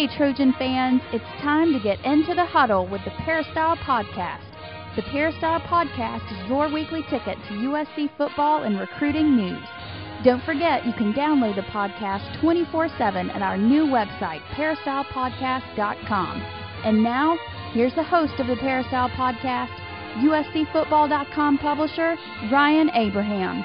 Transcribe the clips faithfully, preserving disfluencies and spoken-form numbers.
Hey, Trojan fans, it's time to get into the huddle with the Peristyle Podcast. The Peristyle Podcast is your weekly ticket to U S C football and recruiting news. Don't forget you can download the podcast twenty-four seven at our new website, peristyle podcast dot com. And now, here's the host of the Peristyle Podcast, U S C football dot com publisher, Ryan Abraham.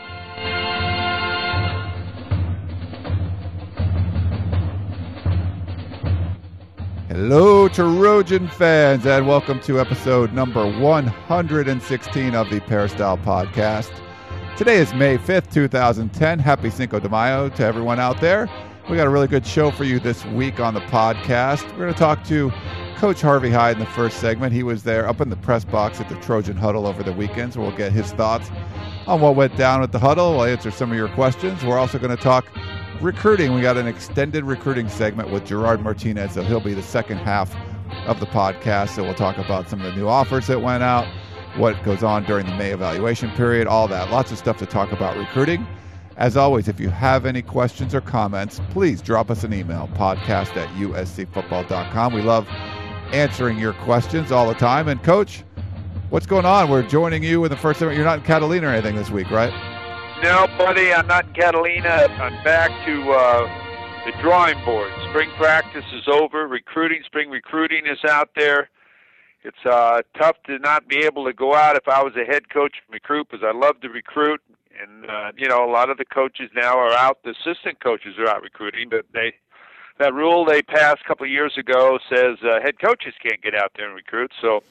Hello, Trojan fans, and welcome to episode number one hundred sixteen of the Peristyle Podcast. Today is May fifth, two thousand ten. Happy Cinco de Mayo to everyone out there. We got a really good show for you this week on the podcast. We're going to talk to Coach Harvey Hyde in the first segment. He was there up in the press box at the Trojan Huddle over the weekend, so we'll get his thoughts on what went down at the huddle. We'll answer some of your questions. We're also going to talk recruiting. We got an extended recruiting segment with Gerard Martinez, so he'll be the second half of the podcast. So we'll talk about some of the new offers that went out, what goes on during the May evaluation period, all that. Lots of stuff to talk about recruiting. As always, if you have any questions or comments, please drop us an email, podcast at U S C football dot com. We love answering your questions all the time. And Coach, what's going on? We're joining you in the first segment. You're not in Catalina or anything this week, right? No, buddy, I'm not in Catalina. I'm back to uh, the drawing board. Spring practice is over. Recruiting, spring recruiting is out there. It's uh, tough to not be able to go out if I was a head coach and recruit, because I love to recruit. And, uh, you know, a lot of the coaches now are out. The assistant coaches are out recruiting, but they that rule they passed a couple of years ago says uh, head coaches can't get out there and recruit. So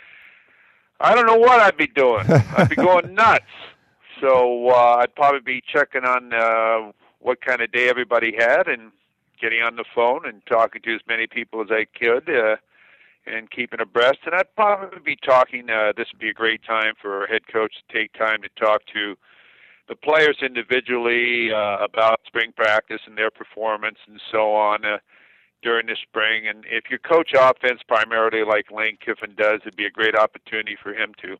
I don't know what I'd be doing. I'd be going nuts. So uh, I'd probably be checking on uh, what kind of day everybody had and getting on the phone and talking to as many people as I could uh, and keeping abreast. And I'd probably be talking, uh, this would be a great time for a head coach to take time to talk to the players individually uh, about spring practice and their performance and so on uh, during the spring. And if you coach offense primarily like Lane Kiffin does, it'd be a great opportunity for him to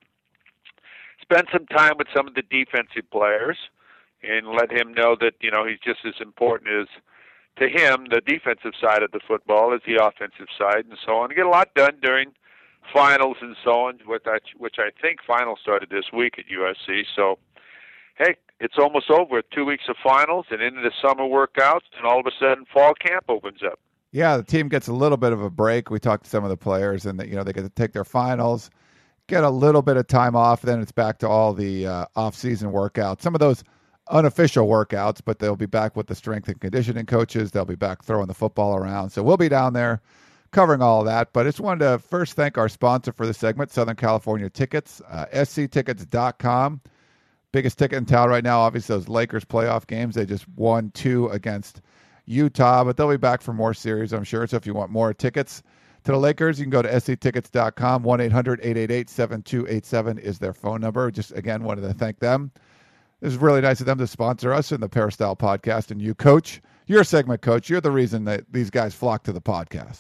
spend some time with some of the defensive players and let him know that, you know, he's just as important as, to him, the defensive side of the football as the offensive side and so on. To get a lot done during finals and so on, which I, which I think finals started this week at U S C. So, hey, it's almost over. Two weeks of finals and into the summer workouts, and all of a sudden fall camp opens up. Yeah, the team gets a little bit of a break. We talked to some of the players, and, you know, they get to take their finals, get a little bit of time off, then it's back to all the uh, off-season workouts. Some of those unofficial workouts, but they'll be back with the strength and conditioning coaches. They'll be back throwing the football around. So we'll be down there covering all of that. But I just wanted to first thank our sponsor for the segment, Southern California Tickets, uh, S C tickets dot com. Biggest ticket in town right now, obviously, those Lakers playoff games. They just won two against Utah, but they'll be back for more series, I'm sure. So if you want more tickets to the Lakers, you can go to S C tickets dot com. one eight hundred eight eight eight seven two eight seven is their phone number. Just, again, wanted to thank them. This is really nice of them to sponsor us in the Peristyle Podcast. And you, Coach, you're a segment coach. You're the reason that these guys flock to the podcast.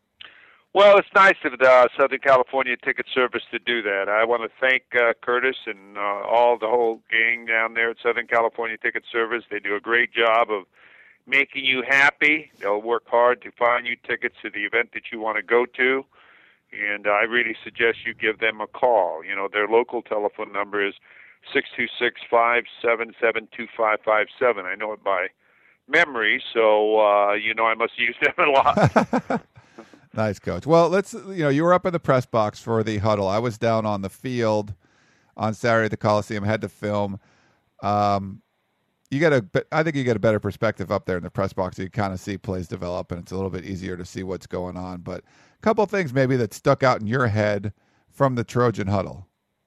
Well, it's nice of the uh, Southern California Ticket Service to do that. I want to thank uh, Curtis and uh, all the whole gang down there at Southern California Ticket Service. They do a great job of making you happy. They'll work hard to find you tickets to the event that you want to go to. And I really suggest you give them a call. You know, their local telephone number is six two six, five seven seven, two five five seven. I know it by memory, so, uh, you know, I must use them a lot. Nice, Coach. Well, let's, you know, you were up in the press box for the huddle. I was down on the field on Saturday at the Coliseum, had to film. Um, you get a, I think you get a better perspective up there in the press box. You kind of see plays develop, and it's a little bit easier to see what's going on. But a couple of things maybe that stuck out in your head from the Trojan huddle.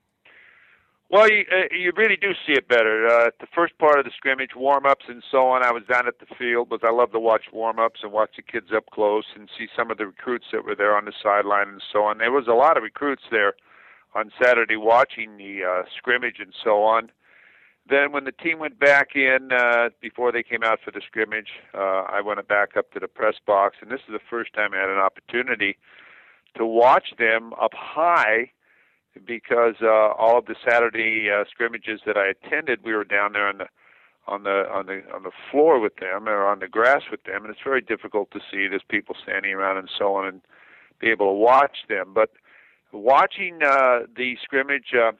Well, you, uh, you really do see it better. Uh, the first part of the scrimmage, warm-ups and so on, I was down at the field, but I love to watch warm-ups and watch the kids up close and see some of the recruits that were there on the sideline and so on. There was a lot of recruits there on Saturday watching the uh, scrimmage and so on. Then when the team went back in, uh, before they came out for the scrimmage, uh, I went back up to the press box, and this is the first time I had an opportunity to watch them up high, because uh, all of the Saturday uh, scrimmages that I attended, we were down there on the on the on the on the floor with them or on the grass with them, and it's very difficult to see. There's people standing around and so on, and be able to watch them. But watching uh, the scrimmage uh,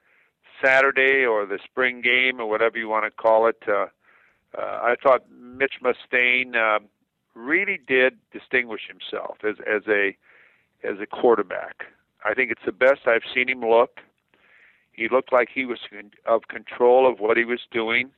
Saturday or the spring game or whatever you want to call it, uh, uh, I thought Mitch Mustaine uh, really did distinguish himself as as a as a quarterback. I think it's the best I've seen him look. He looked like he was in, of control of what he was doing.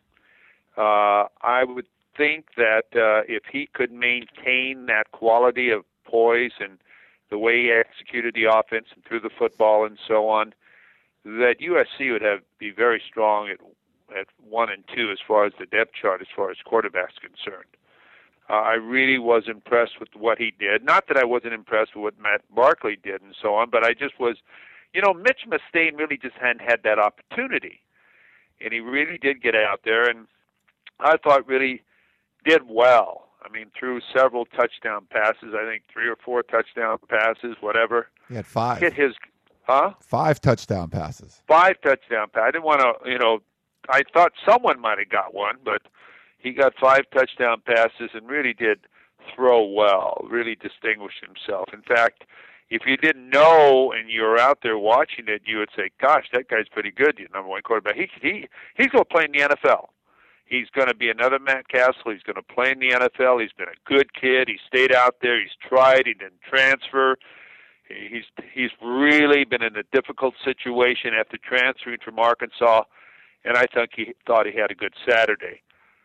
Uh, I would think that uh, if he could maintain that quality of poise and the way he executed the offense and threw the football and so on, that U S C would have be very strong at at one and two as far as the depth chart, as far as quarterback's concerned. Uh, I really was impressed with what he did. Not that I wasn't impressed with what Matt Barkley did and so on, but I just was, you know, Mitch Mustaine really just hadn't had that opportunity. And he really did get out there, and I thought really did well. I mean, threw several touchdown passes, I think three or four touchdown passes, whatever. He had five. Hit his, huh? Five touchdown passes. Five touchdown passes. I didn't want to, you know, I thought someone might have got one, but he got five touchdown passes and really did throw well, really distinguished himself. In fact, if you didn't know and you were out there watching it, you would say, gosh, that guy's pretty good, the number one quarterback. He, he, he's going to play in the N F L. He's going to be another Matt Castle. He's going to play in the N F L. He's been a good kid. He stayed out there. He's tried. He didn't transfer. He's he's really been in a difficult situation after transferring from Arkansas, and I think he thought he had a good Saturday.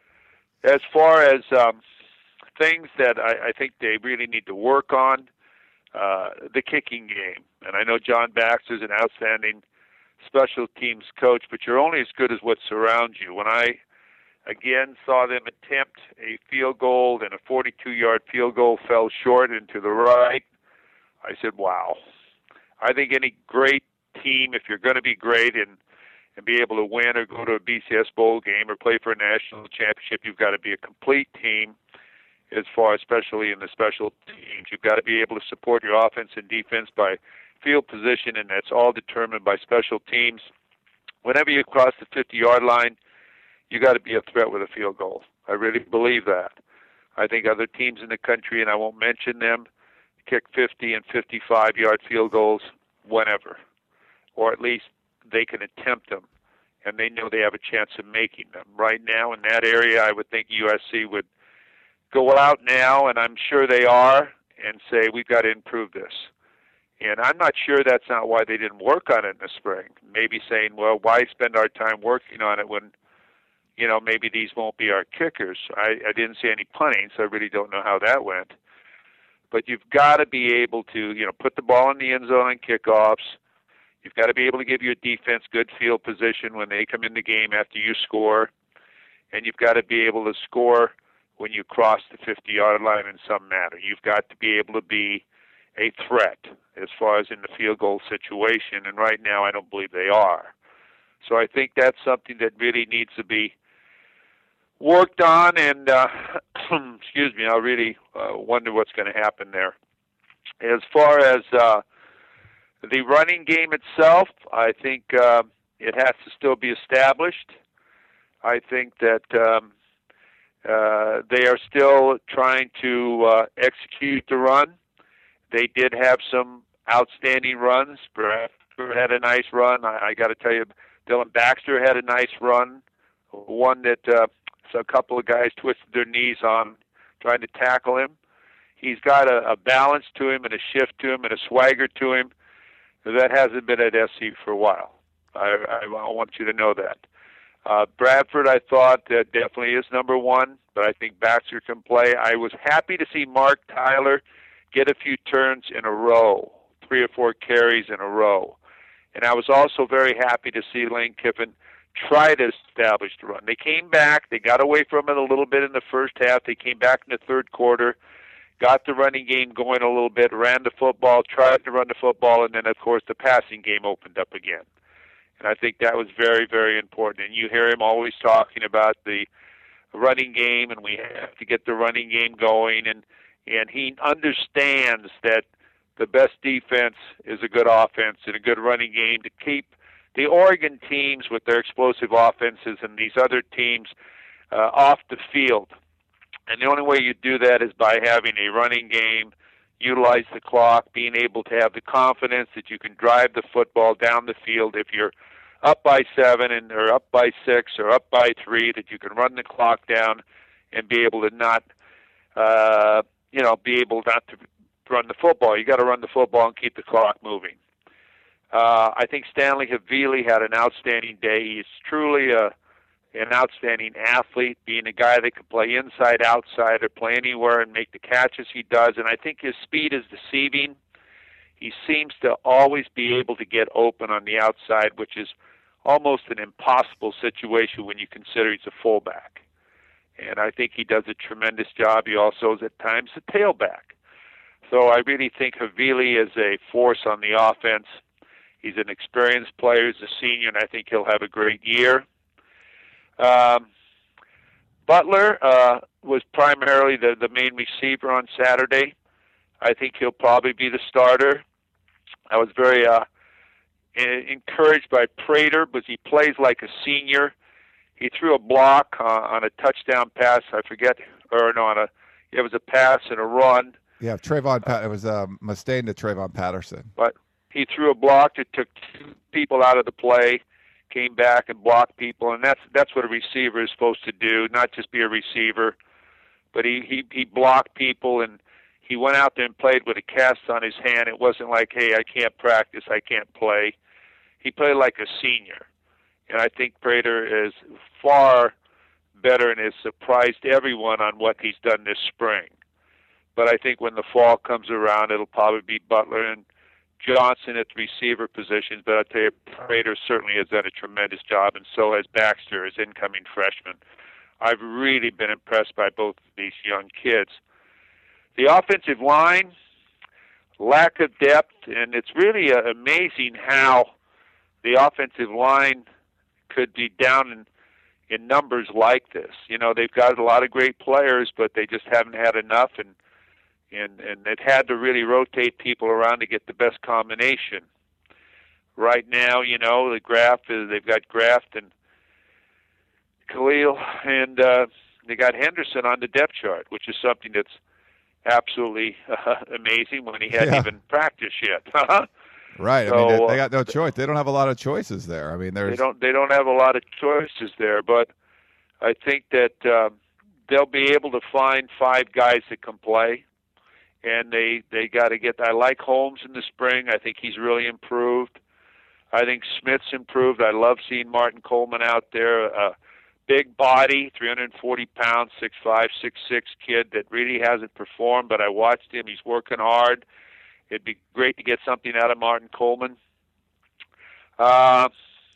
As far as um, things that I, I think they really need to work on, uh, the kicking game. And I know John Baxter's an outstanding special teams coach, but you're only as good as what surrounds you. When I again saw them attempt a field goal, and a forty-two-yard field goal fell short and to the right, I said, wow. I think any great team, if you're going to be great and, and be able to win or go to a B C S bowl game or play for a national championship, you've got to be a complete team as far as especially in the special teams. You've got to be able to support your offense and defense by field position, and that's all determined by special teams. Whenever you cross the fifty-yard line, you got to be a threat with a field goal. I really believe that. I think other teams in the country, and I won't mention them, kick fifty and fifty-five-yard field goals whenever, or at least they can attempt them, and they know they have a chance of making them. Right now in that area, I would think U S C would go out now, and I'm sure they are, and say, we've got to improve this. And I'm not sure that's not why they didn't work on it in the spring. Maybe saying, well, why spend our time working on it when, you know, maybe these won't be our kickers. I, I didn't see any punting, so I really don't know how that went. But you've got to be able to, you know, put the ball in the end zone on kickoffs. You've got to be able to give your defense good field position when they come in the game after you score. And you've got to be able to score when you cross the fifty-yard line in some manner. You've got to be able to be a threat as far as in the field goal situation. And right now I don't believe they are. So I think that's something that really needs to be worked on, and uh, excuse me, I really uh, wonder what's going to happen there. As far as uh, the running game itself, I think uh, it has to still be established. I think that um, uh, they are still trying to uh, execute the run. They did have some outstanding runs. Bradford had a nice run. I, I got to tell you, Dylan Baxter had a nice run, one that uh, so a couple of guys twisted their knees on trying to tackle him. He's got a, a balance to him and a shift to him and a swagger to him that hasn't been at S C for a while. I, I, I want you to know that. Uh, Bradford, I thought, uh, definitely is number one, but I think Baxter can play. I was happy to see Mark Tyler get a few turns in a row, three or four carries in a row. And I was also very happy to see Lane Kiffin try to establish the run. They came back. They got away from it a little bit in the first half. They came back in the third quarter, got the running game going a little bit, ran the football, tried to run the football, and then, of course, the passing game opened up again. And I think that was very, very important. And you hear him always talking about the running game, and we have to get the running game going. And, and he understands that the best defense is a good offense and a good running game to keep the Oregon teams with their explosive offenses and these other teams uh, off the field. And the only way you do that is by having a running game, utilize the clock, being able to have the confidence that you can drive the football down the field if you're up by seven and or up by six or up by three, that you can run the clock down and be able to not, uh, you know, be able not to run the football. You got to run the football and keep the clock moving. Uh, I think Stanley Havili had an outstanding day. He's truly a an outstanding athlete, being a guy that can play inside, outside, or play anywhere and make the catches he does. And I think his speed is deceiving. He seems to always be able to get open on the outside, which is almost an impossible situation when you consider he's a fullback. And I think he does a tremendous job. He also is at times a tailback. So I really think Havili is a force on the offense. He's an experienced player. He's a senior, and I think he'll have a great year. Um, Butler uh, was primarily the, the main receiver on Saturday. I think he'll probably be the starter. I was very uh, encouraged by Prater because he plays like a senior. He threw a block uh, on a touchdown pass. I forget, or no, on a it was a pass and a run. Yeah, Trayvon. Pat- it was a um, Mustaine to Trayvon Patterson. But he threw a block that took two people out of the play, came back and blocked people, and that's that's what a receiver is supposed to do, not just be a receiver. But he, he, he blocked people, and he went out there and played with a cast on his hand. It wasn't like, hey, I can't practice, I can't play. He played like a senior. And I think Prater is far better and has surprised everyone on what he's done this spring. But I think when the fall comes around, it'll probably be Butler and Johnson at the receiver positions. But I'll tell you, Prater certainly has done a tremendous job, and so has Baxter as incoming freshman. I've really been impressed by both of these young kids. The offensive line, lack of depth, and it's really uh, amazing how the offensive line could be down in, in numbers like this. You know, they've got a lot of great players, but they just haven't had enough, and and and they've had to really rotate people around to get the best combination. Right now, you know, the Graff is they've got Graft and Khalil, and uh, they got Henderson on the depth chart, which is something that's absolutely uh, amazing when he hadn't yeah. even practiced yet. Right. So, I mean, they, they got no choice. They don't have a lot of choices there. I mean, there's they don't they don't have a lot of choices there, but I think that um, they'll be able to find five guys that can play, and they they got to get. I like Holmes in the spring. I think he's really improved. I think Smith's improved. I love seeing Martin Coleman out there. Uh, big body, three hundred forty pounds, six five, six six kid that really hasn't performed, but I watched him. He's working hard. It'd be great to get something out of Martin Coleman. Uh,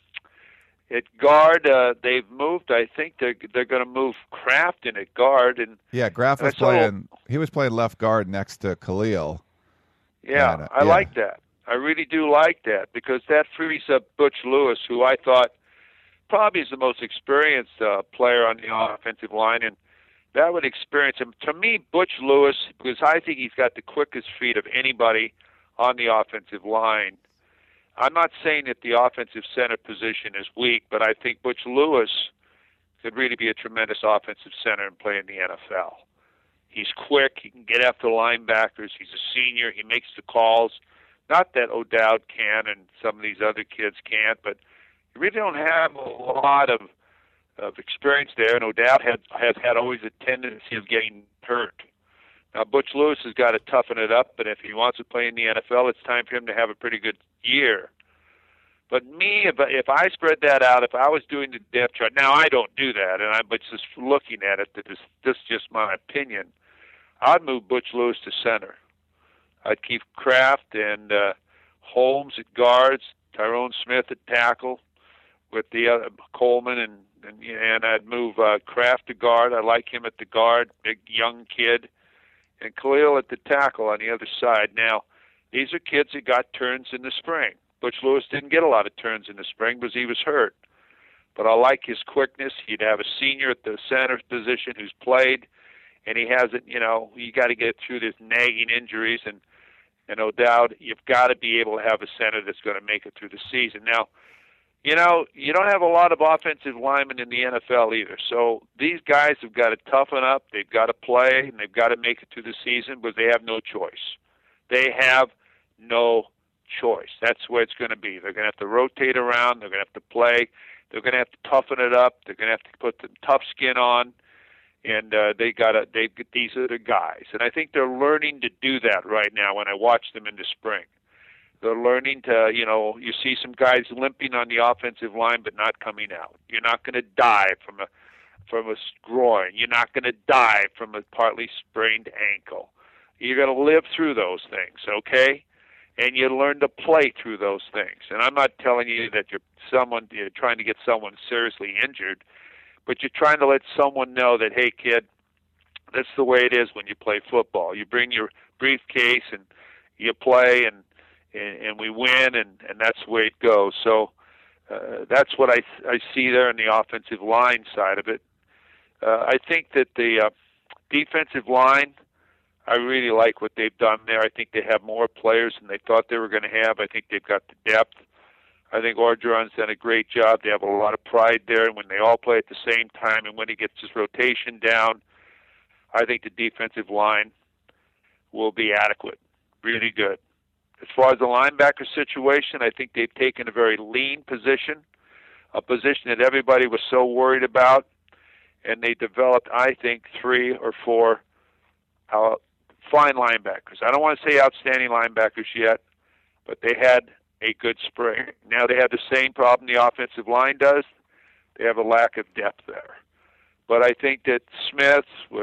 at guard, uh, they've moved. I think they're they're going to move Kraft in at guard, and yeah, Graff was saw, playing. He was playing left guard next to Khalil. Yeah, and, uh, I yeah. like that. I really do like that because that frees up Butch Lewis, who I thought probably is the most experienced uh, player on the offensive line, and that would experience him. To me, Butch Lewis, because I think he's got the quickest feet of anybody on the offensive line. I'm not saying that the offensive center position is weak, but I think Butch Lewis could really be a tremendous offensive center and play in the N F L. He's quick. He can get after linebackers. He's a senior. He makes the calls. Not that O'Dowd can and some of these other kids can't, but you really don't have a lot of of experience there, and O'Dowd had, has had always a tendency of getting hurt. Now, Butch Lewis has got to toughen it up, but if he wants to play in the N F L, it's time for him to have a pretty good year. But me, if I, if I spread that out, if I was doing the depth chart, now I don't do that, and I'm just looking at it, that is, this is just my opinion, I'd move Butch Lewis to center. I'd keep Kraft and uh, Holmes at guards, Tyrone Smith at tackle, with the uh, Coleman and And, and I'd move uh, Kraft to guard. I like him at the guard, big young kid. And Khalil at the tackle on the other side. Now, these are kids that got turns in the spring. Butch Lewis didn't get a lot of turns in the spring because he was hurt. But I like his quickness. He'd have a senior at the center position who's played, and he hasn't, you know, you got to get through this nagging injuries. And, and no doubt, you've got to be able to have a center that's going to make it through the season. Now, you know, you don't have a lot of offensive linemen in the N F L either. So these guys have got to toughen up. They've got to play, and they've got to make it through the season, but they have no choice. They have no choice. That's where it's going to be. They're going to have to rotate around. They're going to have to play. They're going to have to toughen it up. They're going to have to put the tough skin on, and uh, they got to. They these are the guys, and I think they're learning to do that right now. When I watch them in the spring, they're learning to. You know, you see some guys limping on the offensive line, but not coming out. You're not going to die from a from a groin. You're not going to die from a partly sprained ankle. You're going to live through those things, okay? And you learn to play through those things. And I'm not telling you that you're someone you're trying to get someone seriously injured, but you're trying to let someone know that, hey, kid, that's the way it is when you play football. You bring your briefcase and you play, and and, and we win, and, and that's the way it goes. So uh, that's what I I see there in the offensive line side of it. Uh, I think that the uh, defensive line, I really like what they've done there. I think they have more players than they thought they were going to have. I think they've got the depth. I think Orgeron's done a great job. They have a lot of pride there, and when they all play at the same time and when he gets his rotation down, I think the defensive line will be adequate, really good. As far as the linebacker situation, I think they've taken a very lean position, a position that everybody was so worried about, and they developed, I think, three or four uh, fine linebackers. I don't want to say outstanding linebackers yet, but they had a good spring. Now they have the same problem the offensive line does. They have a lack of depth there. But I think that Smith with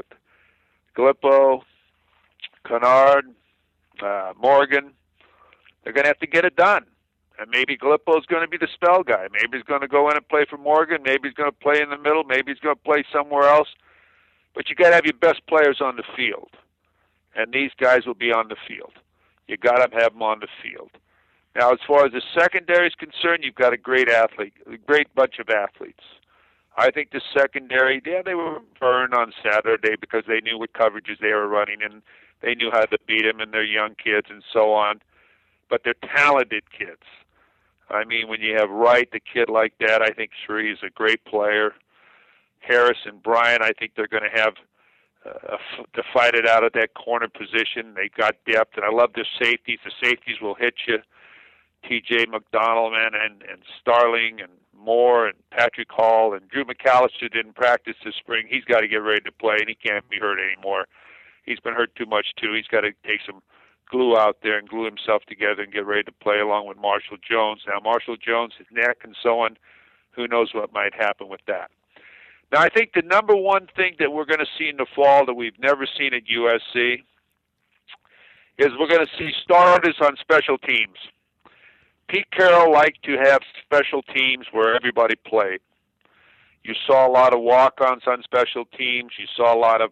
Glippo, Kennard, uh, Morgan, they're going to have to get it done. And maybe Glippo's going to be the spell guy. Maybe he's going to go in and play for Morgan. Maybe he's going to play in the middle. Maybe he's going to play somewhere else. But you got to have your best players on the field. And these guys will be on the field. You got to have them on the field. Now, as far as the secondary is concerned, you've got a great athlete, a great bunch of athletes. I think the secondary, yeah, they were burned on Saturday because they knew what coverages they were running and they knew how to beat them, and they're young kids and so on. But they're talented kids. I mean, when you have Wright, the kid like that, I think Shree is a great player. Harris and Bryant, I think they're going to have uh, to fight it out at that corner position. They got depth, and I love their safeties. The safeties will hit you. T J McDonald, man, and, and Starling and Moore and Patrick Hall and Drew McAllister didn't practice this spring. He's got to get ready to play, and he can't be hurt anymore. He's been hurt too much, too. He's got to take some glue out there and glue himself together and get ready to play along with Marshall Jones. Now, Marshall Jones, his neck and so on, who knows what might happen with that. Now, I think the number one thing that we're going to see in the fall that we've never seen at U S C is we're going to see starters on special teams. Pete Carroll liked to have special teams where everybody played. You saw a lot of walk-ons on special teams. You saw a lot of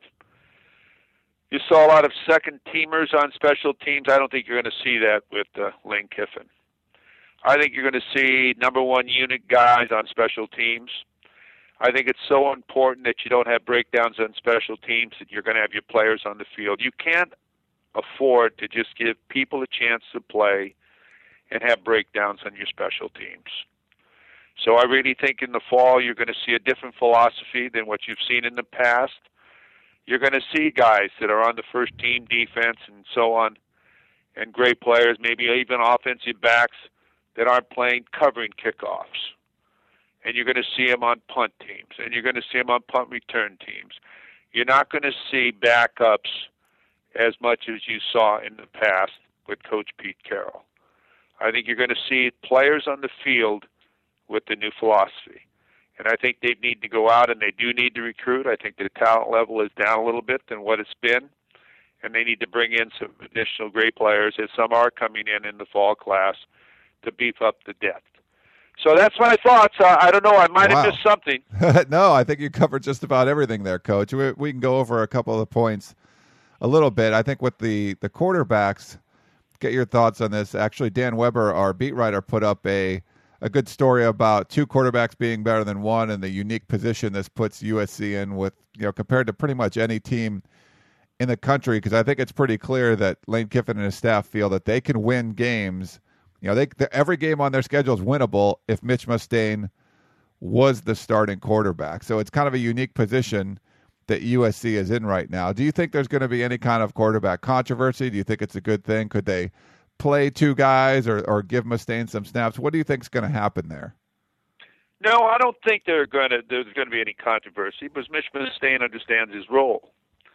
You saw a lot of second teamers on special teams. I don't think you're going to see that with uh, Lane Kiffin. I think you're going to see number one unit guys on special teams. I think it's so important that you don't have breakdowns on special teams, that you're going to have your players on the field. You can't afford to just give people a chance to play and have breakdowns on your special teams. So I really think in the fall you're going to see a different philosophy than what you've seen in the past. You're going to see guys that are on the first team defense and so on, and great players, maybe even offensive backs that aren't playing covering kickoffs. And you're going to see them on punt teams, and you're going to see them on punt return teams. You're not going to see backups as much as you saw in the past with Coach Pete Carroll. I think you're going to see players on the field with the new philosophy. And I think they need to go out, and they do need to recruit. I think the talent level is down a little bit than what it's been, and they need to bring in some additional great players, as some are coming in in the fall class, to beef up the depth. So that's my thoughts. Uh, I don't know. I might wow. have missed something. No, I think you covered just about everything there, Coach. We, we can go over a couple of the points a little bit. I think with the, the quarterbacks, get your thoughts on this. Actually, Dan Weber, our beat writer, put up a a good story about two quarterbacks being better than one and the unique position this puts U S C in with, you know, compared to pretty much any team in the country, because I think it's pretty clear that Lane Kiffin and his staff feel that they can win games You know, they, the, every game on their schedule is winnable if Mitch Mustaine was the starting quarterback. So it's kind of a unique position that U S C is in right now. Do you think there's going to be any kind of quarterback controversy? Do you think it's a good thing? Could they play two guys or, or give Mustaine some snaps? What do you think is going to happen there? No, I don't think they're going to, there's going to be any controversy because Mitch Mustaine understands his role.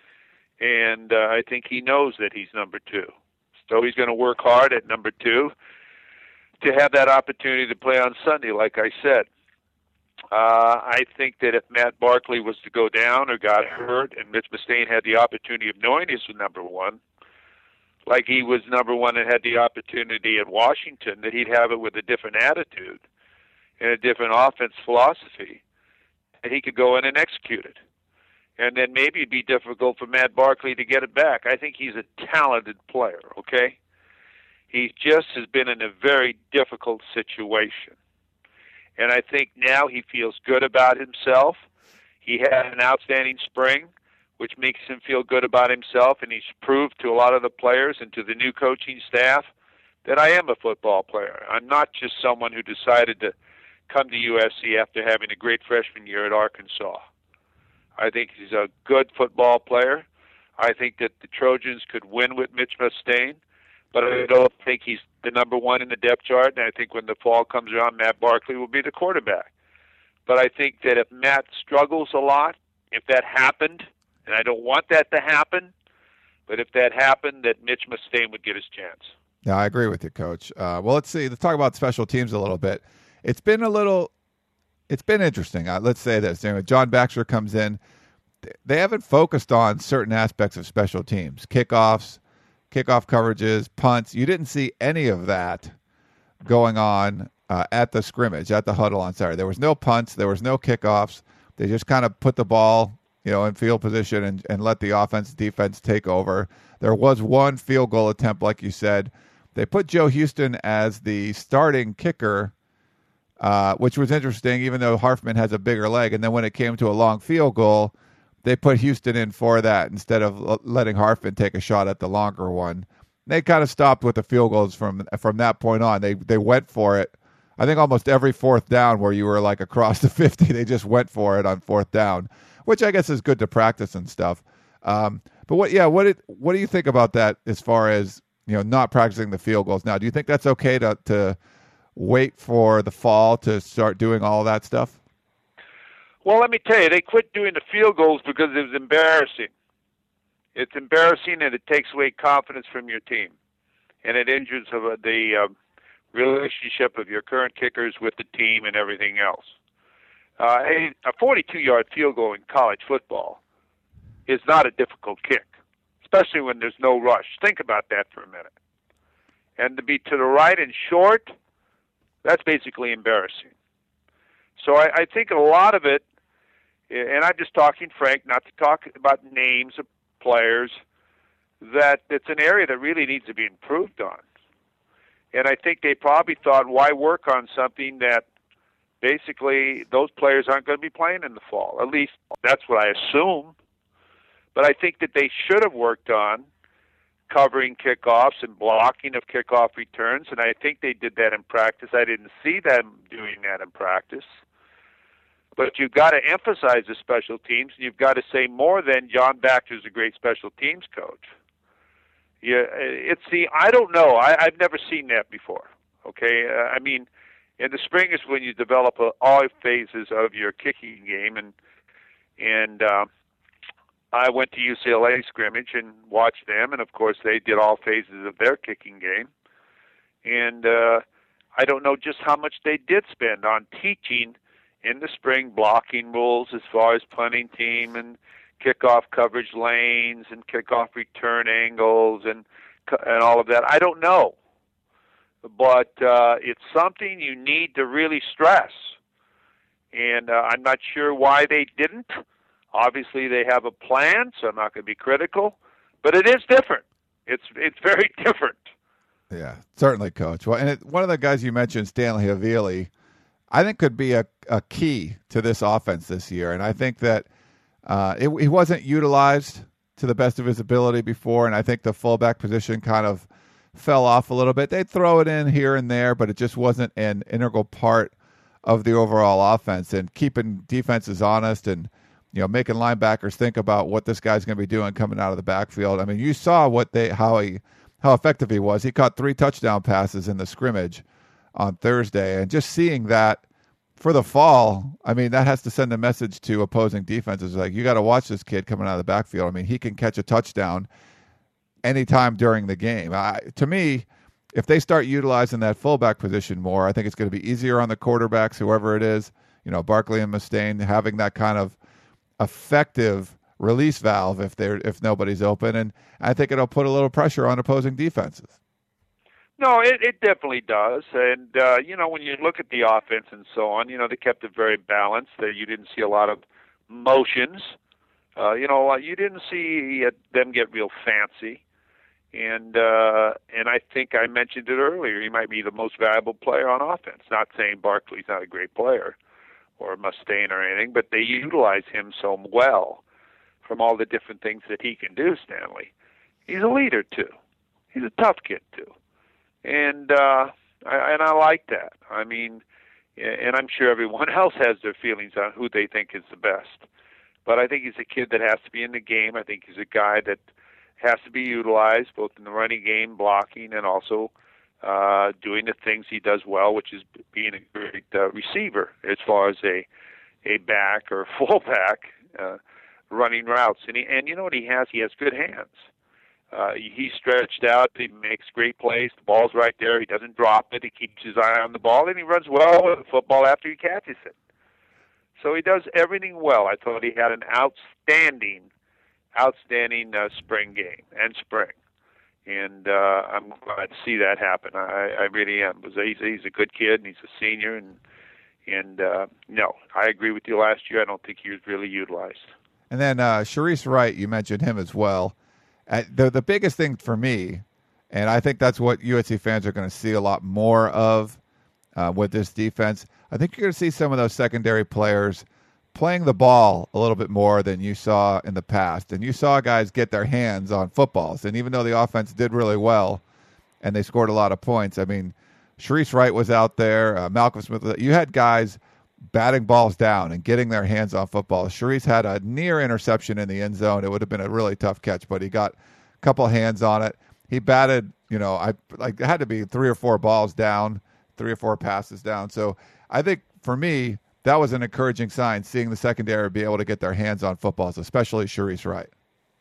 And uh, I think he knows that he's number two. So he's going to work hard at number two to have that opportunity to play on Sunday, like I said. Uh, I think that if Matt Barkley was to go down or got hurt and Mitch Mustaine had the opportunity of knowing he was number one, like he was number one and had the opportunity at Washington, that he'd have it with a different attitude and a different offense philosophy, and he could go in and execute it. And then maybe it'd be difficult for Matt Barkley to get it back. I think he's a talented player, okay? He just has been in a very difficult situation. And I think now he feels good about himself. He had an outstanding spring, which makes him feel good about himself, and he's proved to a lot of the players and to the new coaching staff that I am a football player. I'm not just someone who decided to come to U S C after having a great freshman year at Arkansas. I think he's a good football player. I think that the Trojans could win with Mitch Mustaine, but I don't think he's the number one in the depth chart, and I think when the fall comes around, Matt Barkley will be the quarterback. But I think that if Matt struggles a lot, if that happened, and I don't want that to happen, but if that happened, that Mitch Mustaine would get his chance. Yeah, I agree with you, Coach. Uh, well, let's see. Let's talk about special teams a little bit. It's been a little, it's been interesting. Uh, let's say this. You know, John Baxter comes in. They haven't focused on certain aspects of special teams, kickoffs, kickoff coverages, punts. You didn't see any of that going on uh, at the scrimmage, at the huddle on Saturday. There was no punts. There was no kickoffs. They just kind of put the ball, you know, in field position and, and let the offense, defense take over. There was one field goal attempt, like you said. They put Joe Houston as the starting kicker, uh, which was interesting, even though Harfman has a bigger leg. And then when it came to a long field goal, they put Houston in for that instead of letting Harfman take a shot at the longer one. They kind of stopped with the field goals from from that point on. They they went for it. I think almost every fourth down where you were like across the fifty, they just went for it on fourth down, which I guess is good to practice and stuff. Um, but what, yeah, what did, what do you think about that as far as, you know, not practicing the field goals now? Do you think that's okay to to wait for the fall to start doing all of that stuff? Well, let me tell you, they quit doing the field goals because it was embarrassing. It's embarrassing, and it takes away confidence from your team, and it injures the uh, relationship of your current kickers with the team and everything else. Uh, a forty-two-yard field goal in college football is not a difficult kick, especially when there's no rush. Think about that for a minute. And to be to the right and short, that's basically embarrassing. So I, I think a lot of it, and I'm just talking frank, not to talk about names of players, that it's an area that really needs to be improved on. And I think they probably thought, why work on something that basically those players aren't going to be playing in the fall? At least that's what I assume. But I think that they should have worked on covering kickoffs and blocking of kickoff returns, and I think they did that in practice. I didn't see them doing that in practice. But you've got to emphasize the special teams, and you've got to say more than John Baxter's a great special teams coach. Yeah, it's the, I don't know. I, I've never seen that before, okay? Uh, I mean, in the spring is when you develop uh, all phases of your kicking game, and and uh, I went to U C L A scrimmage and watched them, and of course they did all phases of their kicking game. And uh, I don't know just how much they did spend on teaching in the spring blocking rules as far as punting team and kickoff coverage lanes and kickoff return angles and and all of that. I don't know. But uh, it's something you need to really stress. And uh, I'm not sure why they didn't. Obviously, they have a plan, so I'm not going to be critical. But it is different. It's it's very different. Yeah, certainly, Coach. Well, and it, one of the guys you mentioned, Stanley Havili, I think could be a, a key to this offense this year. And I think that uh, it, he wasn't utilized to the best of his ability before, and I think the fullback position kind of fell off a little bit. They'd throw it in here and there, but it just wasn't an integral part of the overall offense. And keeping defenses honest and, you know, making linebackers think about what this guy's going to be doing coming out of the backfield. I mean, you saw what they how he how effective he was. He caught three touchdown passes in the scrimmage on Thursday, and just seeing that for the fall, I mean, that has to send a message to opposing defenses like, you got to watch this kid coming out of the backfield. I mean, he can catch a touchdown anytime during the game. I, to me, if they start utilizing that fullback position more, I think it's going to be easier on the quarterbacks, whoever it is, you know, Barkley and Mustaine, having that kind of effective release valve if they're if nobody's open, and I think it'll put a little pressure on opposing defenses. No, it, it definitely does. And, uh, you know, when you look at the offense and so on, you know, they kept it very balanced. That you didn't see a lot of motions. Uh, you know, you didn't see them get real fancy. And uh, and I think I mentioned it earlier, he might be the most valuable player on offense. Not saying Barkley's not a great player or Mustaine or anything, but they utilize him so well from all the different things that he can do, Stanley. He's a leader, too. He's a tough kid, too. And uh, I, and I like that. I mean, and I'm sure everyone else has their feelings on who they think is the best. But I think he's a kid that has to be in the game. I think he's a guy that has to be utilized both in the running game, blocking, and also uh, doing the things he does well, which is being a great uh, receiver as far as a a back or fullback uh, running routes. And he, and you know what he has? He has good hands. Uh, he's stretched out. He makes great plays. The ball's right there. He doesn't drop it. He keeps his eye on the ball, and he runs well with the football after he catches it. So he does everything well. I thought he had an outstanding, outstanding uh, spring game and spring. And uh, I'm glad to see that happen. I, I really am. Because he's, he's a good kid, and he's a senior. And, and uh, no, I agree with you last year. I don't think he was really utilized. And then uh, Shareece Wright, you mentioned him as well. Uh, the the biggest thing for me, and I think that's what U S C fans are going to see a lot more of uh, with this defense, I think you're going to see some of those secondary players playing the ball a little bit more than you saw in the past. And you saw guys get their hands on footballs. And even though the offense did really well and they scored a lot of points, I mean, Shareece Wright was out there, uh, Malcolm Smith. You had guys batting balls down and getting their hands on football. Shareece had a near interception in the end zone. It would have been a really tough catch, but he got a couple hands on it. He batted, you know, I like it had to be three or four balls down, three or four passes down. So I think for me, that was an encouraging sign, seeing the secondary be able to get their hands on footballs, especially Shareece Wright.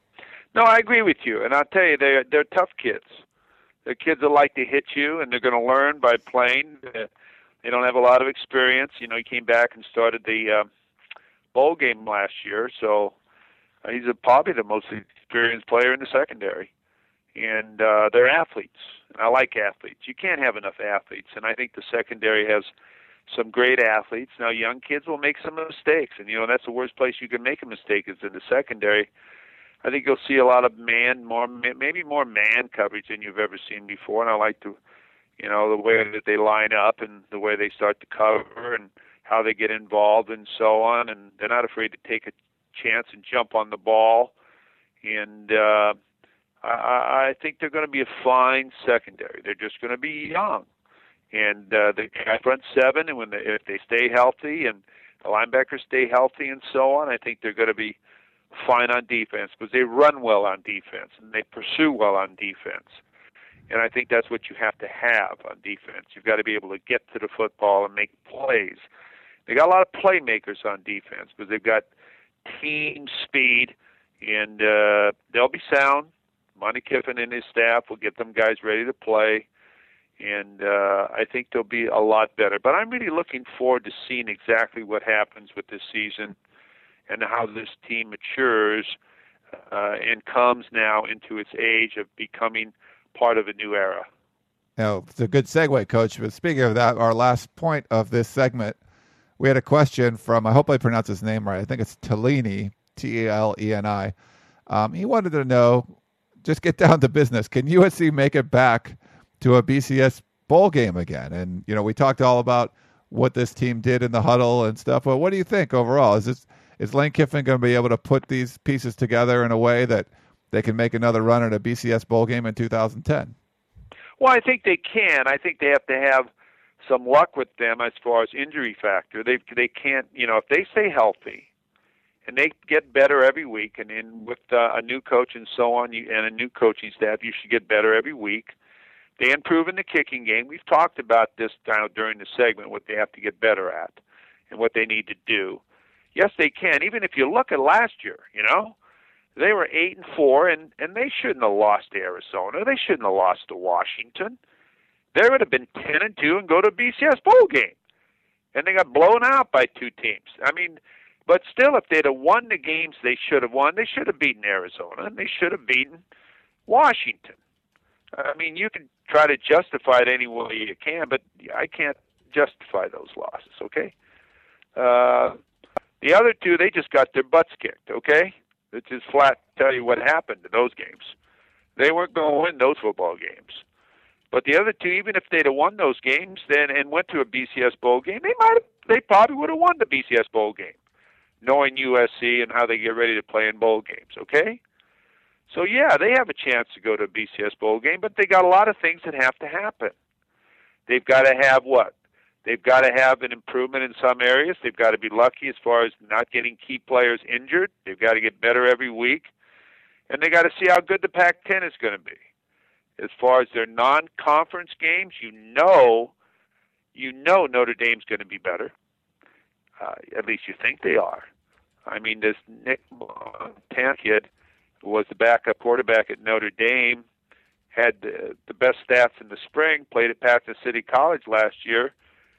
No, I agree with you. And I'll tell you, they're, they're tough kids. They're kids that like to hit you, and they're going to learn by playing. They don't have a lot of experience. You know, he came back and started the uh, bowl game last year, so uh, he's a, probably the most experienced player in the secondary. And uh, they're athletes. And I like athletes. You can't have enough athletes, and I think the secondary has some great athletes. Now, young kids will make some mistakes, and, you know, that's the worst place you can make a mistake is in the secondary. I think you'll see a lot of man, more maybe more man coverage than you've ever seen before, and I like to you know, the way that they line up and the way they start to cover and how they get involved and so on. And they're not afraid to take a chance and jump on the ball. And uh, I, I think they're going to be a fine secondary. They're just going to be young. And uh, the guy front seven, and when they, if they stay healthy and the linebackers stay healthy and so on, I think they're going to be fine on defense because they run well on defense and they pursue well on defense. And I think that's what you have to have on defense. You've got to be able to get to the football and make plays. They got a lot of playmakers on defense because they've got team speed, and uh, they'll be sound. Monty Kiffin and his staff will get them guys ready to play, and uh, I think they'll be a lot better. But I'm really looking forward to seeing exactly what happens with this season and how this team matures uh, and comes now into its age of becoming part of a new era. You know, it's a good segue, Coach. But speaking of that, our last point of this segment, we had a question from, I hope I pronounce his name right. I think it's Teleni, T E L E N I. Um, he wanted to know, just get down to business. Can U S C make it back to a B C S bowl game again? And, you know, we talked all about what this team did in the huddle and stuff. But what do you think overall? Is this, is Lane Kiffin going to be able to put these pieces together in a way that they can make another run at a B C S bowl game in two thousand ten? Well, I think they can. I think they have to have some luck with them as far as injury factor. They they can't, you know, if they stay healthy and they get better every week, and in with uh, a new coach and so on, you, and a new coaching staff, you should get better every week. They improve in the kicking game. We've talked about this now during the segment, what they have to get better at and what they need to do. Yes, they can. Even if you look at last year, you know, they were eight and four, and and they shouldn't have lost to Arizona. They shouldn't have lost to Washington. They would have been ten and two and go to a B C S bowl game, and they got blown out by two teams. I mean, but still, if they'd have won the games they should have won, they should have beaten Arizona, and they should have beaten Washington. I mean, you can try to justify it any way you can, but I can't justify those losses. Okay. Uh, the other two, they just got their butts kicked. Okay. It's just flat tell you what happened to those games. They weren't going to win those football games. But the other two, even if they'd have won those games then and went to a B C S bowl game, they might have, they probably would have won the B C S bowl game, knowing U S C and how they get ready to play in bowl games. Okay, so yeah, they have a chance to go to a B C S bowl game, but they got a lot of things that have to happen. They've got to have what? They've got to have an improvement in some areas. They've got to be lucky as far as not getting key players injured. They've got to get better every week, and they got to see how good the Pac ten is going to be. As far as their non-conference games, you know, you know Notre Dame's going to be better. Uh, at least you think they are. I mean, this Nick Montana kid, who was the backup quarterback at Notre Dame, had the, the best stats in the spring, played at Patrick City College last year,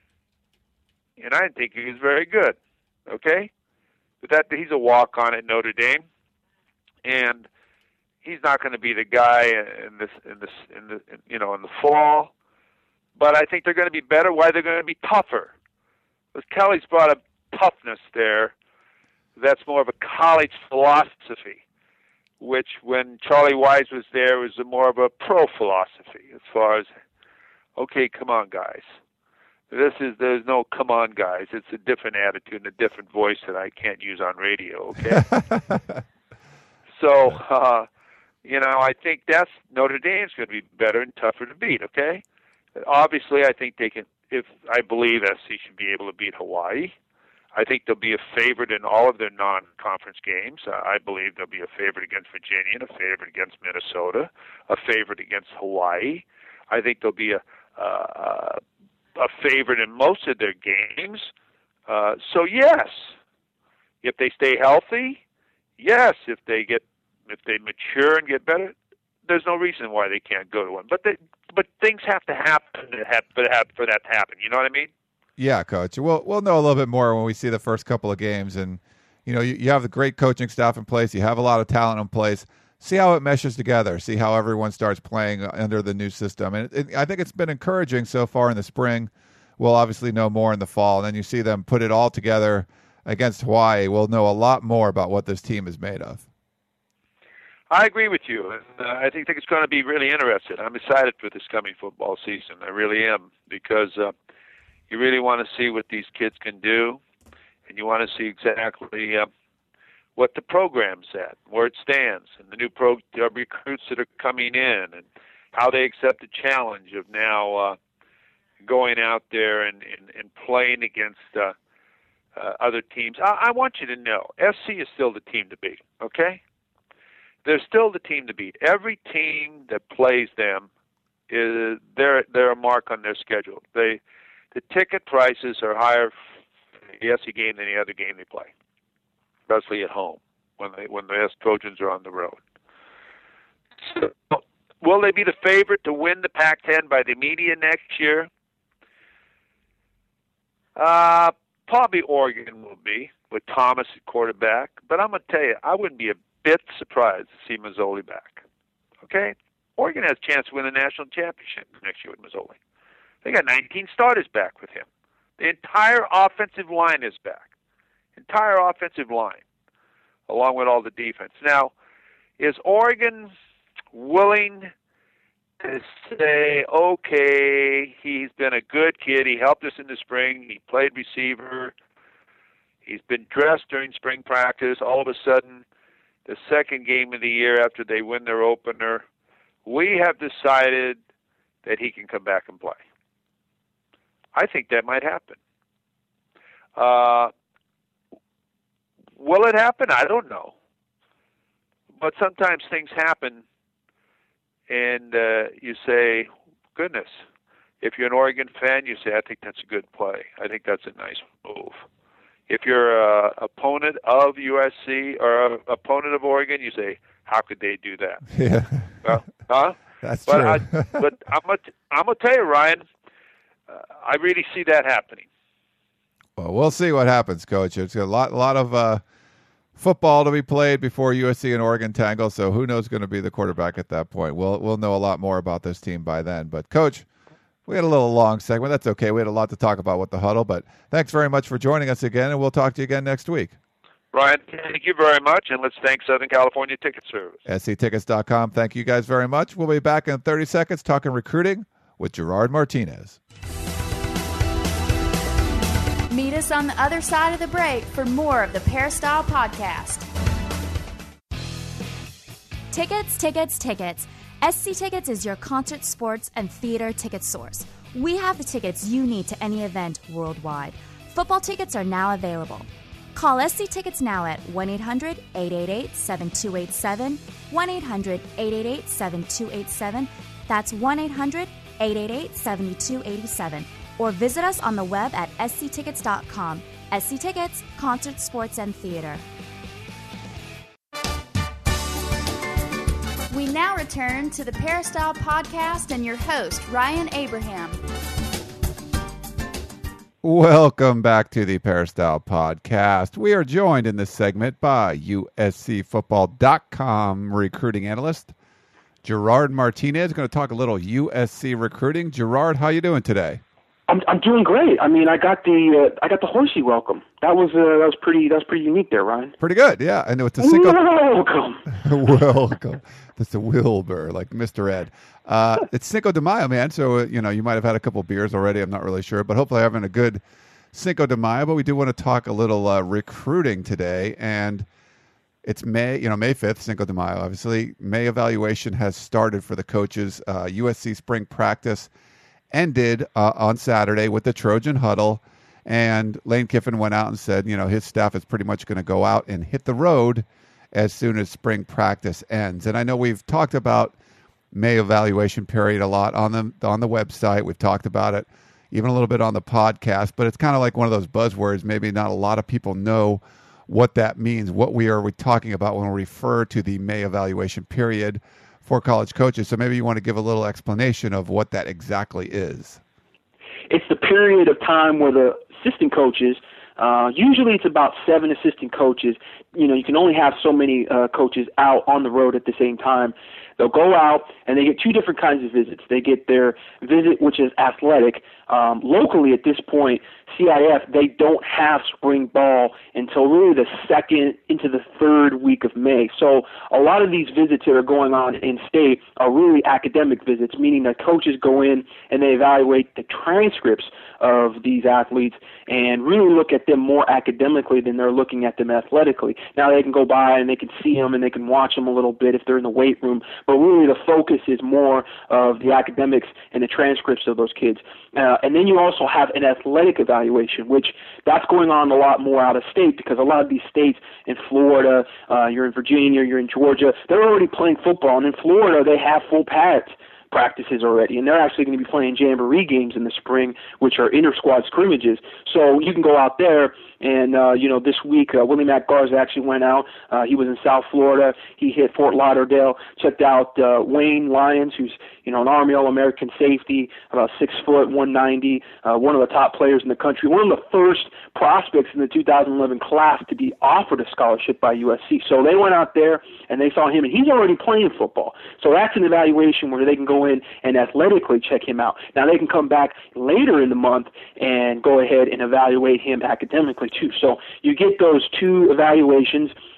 and I didn't think he was very good. Okay, but that he's a walk-on at Notre Dame, and he's not going to be the guy in this, in this, in the, in, you know, in the fall. But I think they're going to be better. Why? They're going to be tougher. Because Kelly's brought a toughness there that's more of a college philosophy, which when Charlie Wise was there was a more of a pro philosophy as far as, okay, come on, guys. This is, there's no come on, guys. It's a different attitude and a different voice that I can't use on radio, okay? so, uh, you know, I think that's Notre Dame's going to be better and tougher to beat, okay? Obviously, I think they can, if I believe S C should be able to beat Hawaii. I think they'll be a favorite in all of their non-conference games. Uh, I believe they'll be a favorite against Virginia, and a favorite against Minnesota, a favorite against Hawaii. I think they'll be a uh, a favorite in most of their games. Uh, so yes, if they stay healthy, yes, if they get if they mature and get better, there's no reason why they can't go to one. But they, but things have to happen to have, for that for that to happen. You know what I mean? Yeah, Coach. We'll we'll know a little bit more when we see the first couple of games, and you know you, you have the great coaching staff in place. You have a lot of talent in place. See how it meshes together. See how everyone starts playing under the new system. And it, it, I think it's been encouraging so far in the spring. We'll obviously know more in the fall. And then you see them put it all together against Hawaii. We'll know a lot more about what this team is made of. I agree with you. And uh, I think, think it's going to be really interesting. I'm excited for this coming football season. I really am, because uh, you really want to see what these kids can do. And you want to see exactly uh, what the program's at, where it stands, and the new pro uh, recruits that are coming in, and how they accept the challenge of now uh, going out there and, and, and playing against uh, uh, other teams. I, I want you to know, S C is still the team to beat, okay? They're still the team to beat. Every team that plays them, is they're, they're a mark on their schedule. They, the ticket prices are higher for the S C game than the other game they play, especially at home when they when the S Trojans are on the road. So, will they be the favorite to win the Pac ten by the media next year? Uh, probably Oregon will be, with Thomas at quarterback. But I'm going to tell you, I wouldn't be a bit surprised to see Mazzoli back. Okay? Oregon has a chance to win the national championship next year with Mazzoli. They got nineteen starters back with him. The entire offensive line is back. Entire offensive line, along with all the defense. Now, is Oregon willing to say, okay, he's been a good kid, he helped us in the spring, he played receiver, he's been dressed during spring practice, all of a sudden, the second game of the year after they win their opener, we have decided that he can come back and play. I think that might happen. Uh, will it happen? I don't know. But sometimes things happen, and uh, you say, goodness. If you're an Oregon fan, you say, I think that's a good play. I think that's a nice move. If you're an opponent of U S C or an opponent of Oregon, you say, how could they do that? Yeah. Well, huh? That's but true. I, but I'm going I'm to tell you, Ryan, uh, I really see that happening. Well, we'll see what happens, Coach. It's a lot, lot of uh, football to be played before U S C and Oregon tangle, so who knows going to be the quarterback at that point. We'll, we'll know a lot more about this team by then. But, Coach, we had a little long segment. That's okay. We had a lot to talk about with the huddle, but thanks very much for joining us again, and we'll talk to you again next week. Ryan, thank you very much, and let's thank Southern California Ticket Service. S C Tickets dot com. Thank you guys very much. We'll be back in thirty seconds talking recruiting with Gerard Martinez. Meet us on the other side of the break for more of the Peristyle Podcast. Tickets, tickets, tickets. S C Tickets is your concert, sports, and theater ticket source. We have the tickets you need to any event worldwide. Football tickets are now available. Call S C Tickets now at one eight hundred, eight eight eight, seven two eight seven, one eight hundred, eight eight eight, seven two eight seven. That's one eight hundred, eight eight eight, seven two eight seven. Or visit us on the web at S C Tickets dot com. S C Tickets, concert, sports, and theater. We now return to the Peristyle Podcast and your host, Ryan Abraham. Welcome back to the Peristyle Podcast. We are joined in this segment by U S C football dot com recruiting analyst Gerard Martinez. Going to talk a little U S C recruiting. Gerard, how you doing today? I'm I'm doing great. I mean, I got the uh, I got the horsey welcome. That was uh, that was pretty that was pretty unique there, Ryan. Pretty good, yeah. And it's a single welcome. welcome. That's a Wilbur, like Mister Ed. Uh, it's Cinco de Mayo, man. So uh, you know you might have had a couple beers already. I'm not really sure, but hopefully having a good Cinco de Mayo. But we do want to talk a little uh, recruiting today, and it's May. You know, May fifth, Cinco de Mayo. Obviously, May evaluation has started for the coaches. Uh, U S C spring practice ended uh, on Saturday with the Trojan huddle, and Lane Kiffin went out and said, you know, his staff is pretty much going to go out and hit the road as soon as spring practice ends. And I know we've talked about May evaluation period a lot on the on the website. We've talked about it even a little bit on the podcast, but it's kind of like one of those buzzwords. Maybe not a lot of people know what that means. What we are we talking about when we refer to the May evaluation period for college coaches. So maybe you want to give a little explanation of what that exactly is. It's the period of time where the assistant coaches, uh, usually it's about seven assistant coaches. You know, you can only have so many uh, coaches out on the road at the same time. They'll go out and they get two different kinds of visits. They get their visit, which is athletic. Um, locally at this point, C I F, they don't have spring ball until really the second into the third week of May. So a lot of these visits that are going on in state are really academic visits, meaning that coaches go in and they evaluate the transcripts of these athletes and really look at them more academically than they're looking at them athletically. Now they can go by and they can see them and they can watch them a little bit if they're in the weight room, but really the focus is more of the academics and the transcripts of those kids. Uh, and then you also have an athletic evaluation, which that's going on a lot more out of state because a lot of these states in Florida, uh, you're in Virginia, you're in Georgia, they're already playing football. And in Florida, they have full pads practices already, and they're actually going to be playing jamboree games in the spring, which are inter-squad scrimmages. So you can go out there, and, uh, you know, this week, uh, Willie Mack Garza actually went out. Uh, he was in South Florida. He hit Fort Lauderdale, checked out uh, Wayne Lyons, who's, you know, an Army All-American safety, about six foot, one ninety, uh, one of the top players in the country, one of the first prospects in the two thousand eleven class to be offered a scholarship by U S C. So they went out there, and they saw him, and he's already playing football. So that's an evaluation where they can go in and athletically check him out. Now they can come back later in the month and go ahead and evaluate him academically too. So you get those two evaluations,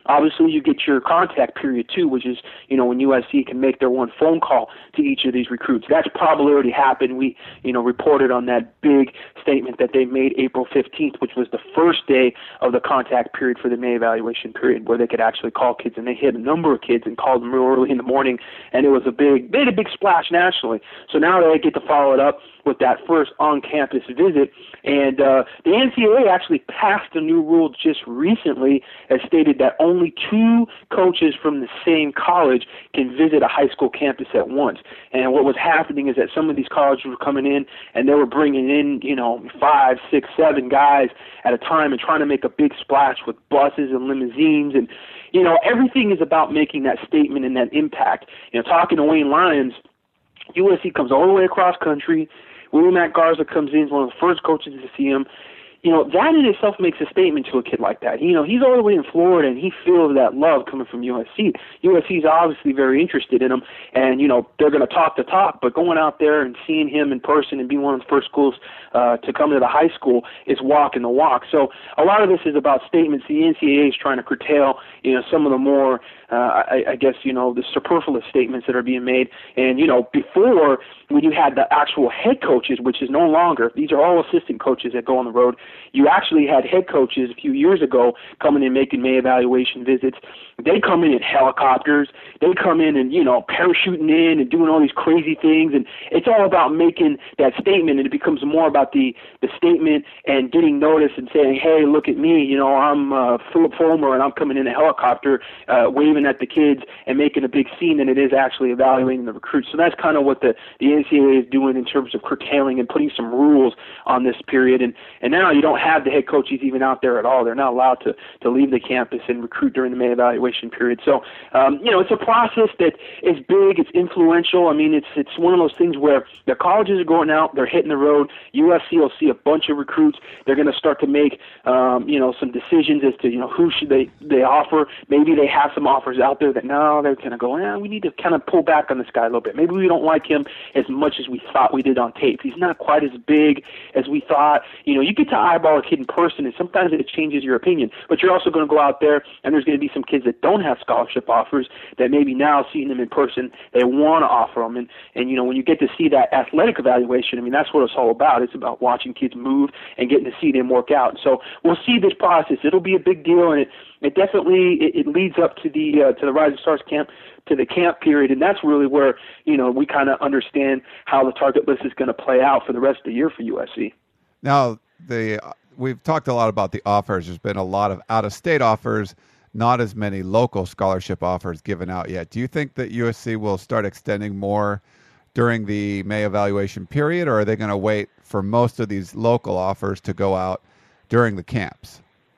Obviously, you get your contact period, too, which is, you know, when U S C can make their one phone call to each of these recruits. That's probably already happened. We, you know, reported on that big statement that they made April fifteenth, which was the first day of the contact period for the May evaluation period, where they could actually call kids, and they hit a number of kids and called them real early in the morning, and it was a big, made a big splash nationally. So now they get to follow it up with that first on-campus visit, and uh, the N C double A actually passed a new rule just recently that stated that only two coaches from the same college can visit a high school campus at once. And what was happening is that some of these colleges were coming in and they were bringing in, you know, five, six, seven guys at a time and trying to make a big splash with buses and limousines. And, you know, everything is about making that statement and that impact. You know, talking to Wayne Lyons, U S C comes all the way across country. Willie Matt Garza comes in, is one of the first coaches to see him. You know, that in itself makes a statement to a kid like that. You know, he's all the way in Florida, and he feels that love coming from U S C. U S C is obviously very interested in him, and, you know, they're going to talk the talk, but going out there and seeing him in person and being one of the first schools uh, to come to the high school is walking the walk. So a lot of this is about statements. The N C double A is trying to curtail, you know, some of the more, uh, I, I guess, you know, the superfluous statements that are being made. And, you know, before, when you had the actual head coaches, which is no longer, these are all assistant coaches that go on the road, you actually had head coaches a few years ago coming in making May evaluation visits. They come in in helicopters. They come in and, you know, parachuting in and doing all these crazy things. And it's all about making that statement, and it becomes more about the, the statement and getting notice and saying, hey, look at me, you know, I'm uh, Philip Fulmer, and I'm coming in a helicopter uh, waving at the kids and making a big scene than it is actually evaluating the recruits. So that's kind of what the, the N C double A is doing in terms of curtailing and putting some rules on this period. And, and now you don't have the head coaches even out there at all. They're not allowed to, to leave the campus and recruit during the May evaluation period. So, um, you know, it's a process that is big. It's influential. I mean, it's it's one of those things where the colleges are going out, they're hitting the road. U S C will see a bunch of recruits. They're going to start to make, um, you know, some decisions as to, you know, who should they, they offer. Maybe they have some offers out there that now they're going to go, eh, we need to kind of pull back on this guy a little bit. Maybe we don't like him as much as we thought we did on tape. He's not quite as big as we thought. You know, you get to eyeball a kid in person, and sometimes it changes your opinion. But you're also going to go out there, and there's going to be some kids that don't have scholarship offers that maybe now seeing them in person, they want to offer them. And, and, you know, when you get to see that athletic evaluation, I mean, that's what it's all about. It's about watching kids move and getting to see them work out. So we'll see this process. It'll be a big deal, and it, it definitely it, it leads up to the uh, to the Rising Stars camp, to the camp period, and that's really where, you know, we kind of understand how the target list is going to play out for the rest of the year for U S C. Now, the we've talked a lot about the offers. There's been a lot of out-of-state offers, not as many local scholarship offers given out yet. Do you think that U S C will start extending more during the May evaluation period, or are they going to wait for most of these local offers to go out during the camps?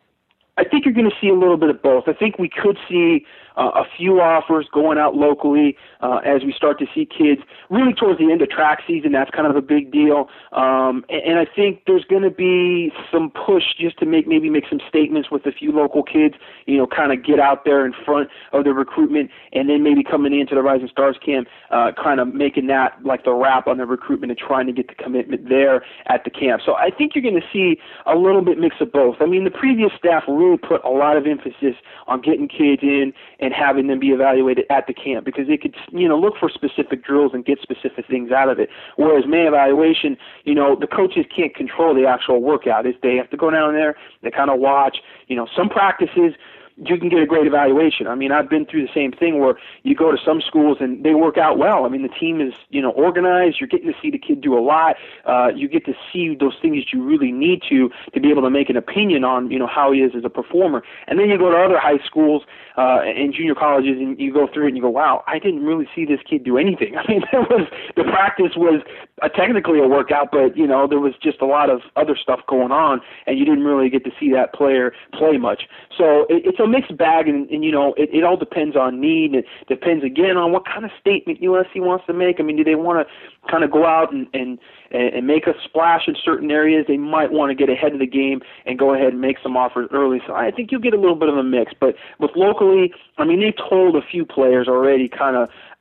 I think you're going to see a little bit of both. I think we could see uh, a few offers going out locally uh, as we start to see kids really towards the end of track season. That's kind of a big deal. Um, and, and I think there's going to be some push just to make maybe make some statements with a few local kids, you know, kind of get out there in front of the recruitment, and then maybe coming into the Rising Stars camp, uh, kind of making that like the wrap on the recruitment and trying to get the commitment there at the camp. So I think you're going to see a little bit mix of both. I mean, the previous staff really put a lot of emphasis on getting kids in and having them be evaluated at the camp, because they could, you know, look for specific drills and get specific things out of it. Whereas May evaluation, you know, the coaches can't control the actual workout. It's, they have to go down there, they kind of watch, you know, some practices you can get a great evaluation. I mean, I've been through the same thing where you go to some schools and they work out well. I mean, the team is, you know, organized. You're getting to see the kid do a lot. Uh, you get to see those things that you really need to to be able to make an opinion on, you know, how he is as a performer. And then you go to other high schools uh, and junior colleges, and you go through it and you go, wow, I didn't really see this kid do anything. I mean, there was the practice was a, technically a workout, but, you know, there was just a lot of other stuff going on, and you didn't really get to see that player play much. So it, it's a mixed bag, and, and you know, it, it all depends on need. It depends, again, on what kind of statement U S C wants to make. I mean, do they want to kind of go out and, and, and make a splash in certain areas? They might want to get ahead of the game and go ahead and make some offers early. So I think you'll get a little bit of a mix. But with locally, I mean, they've told a few players already kind of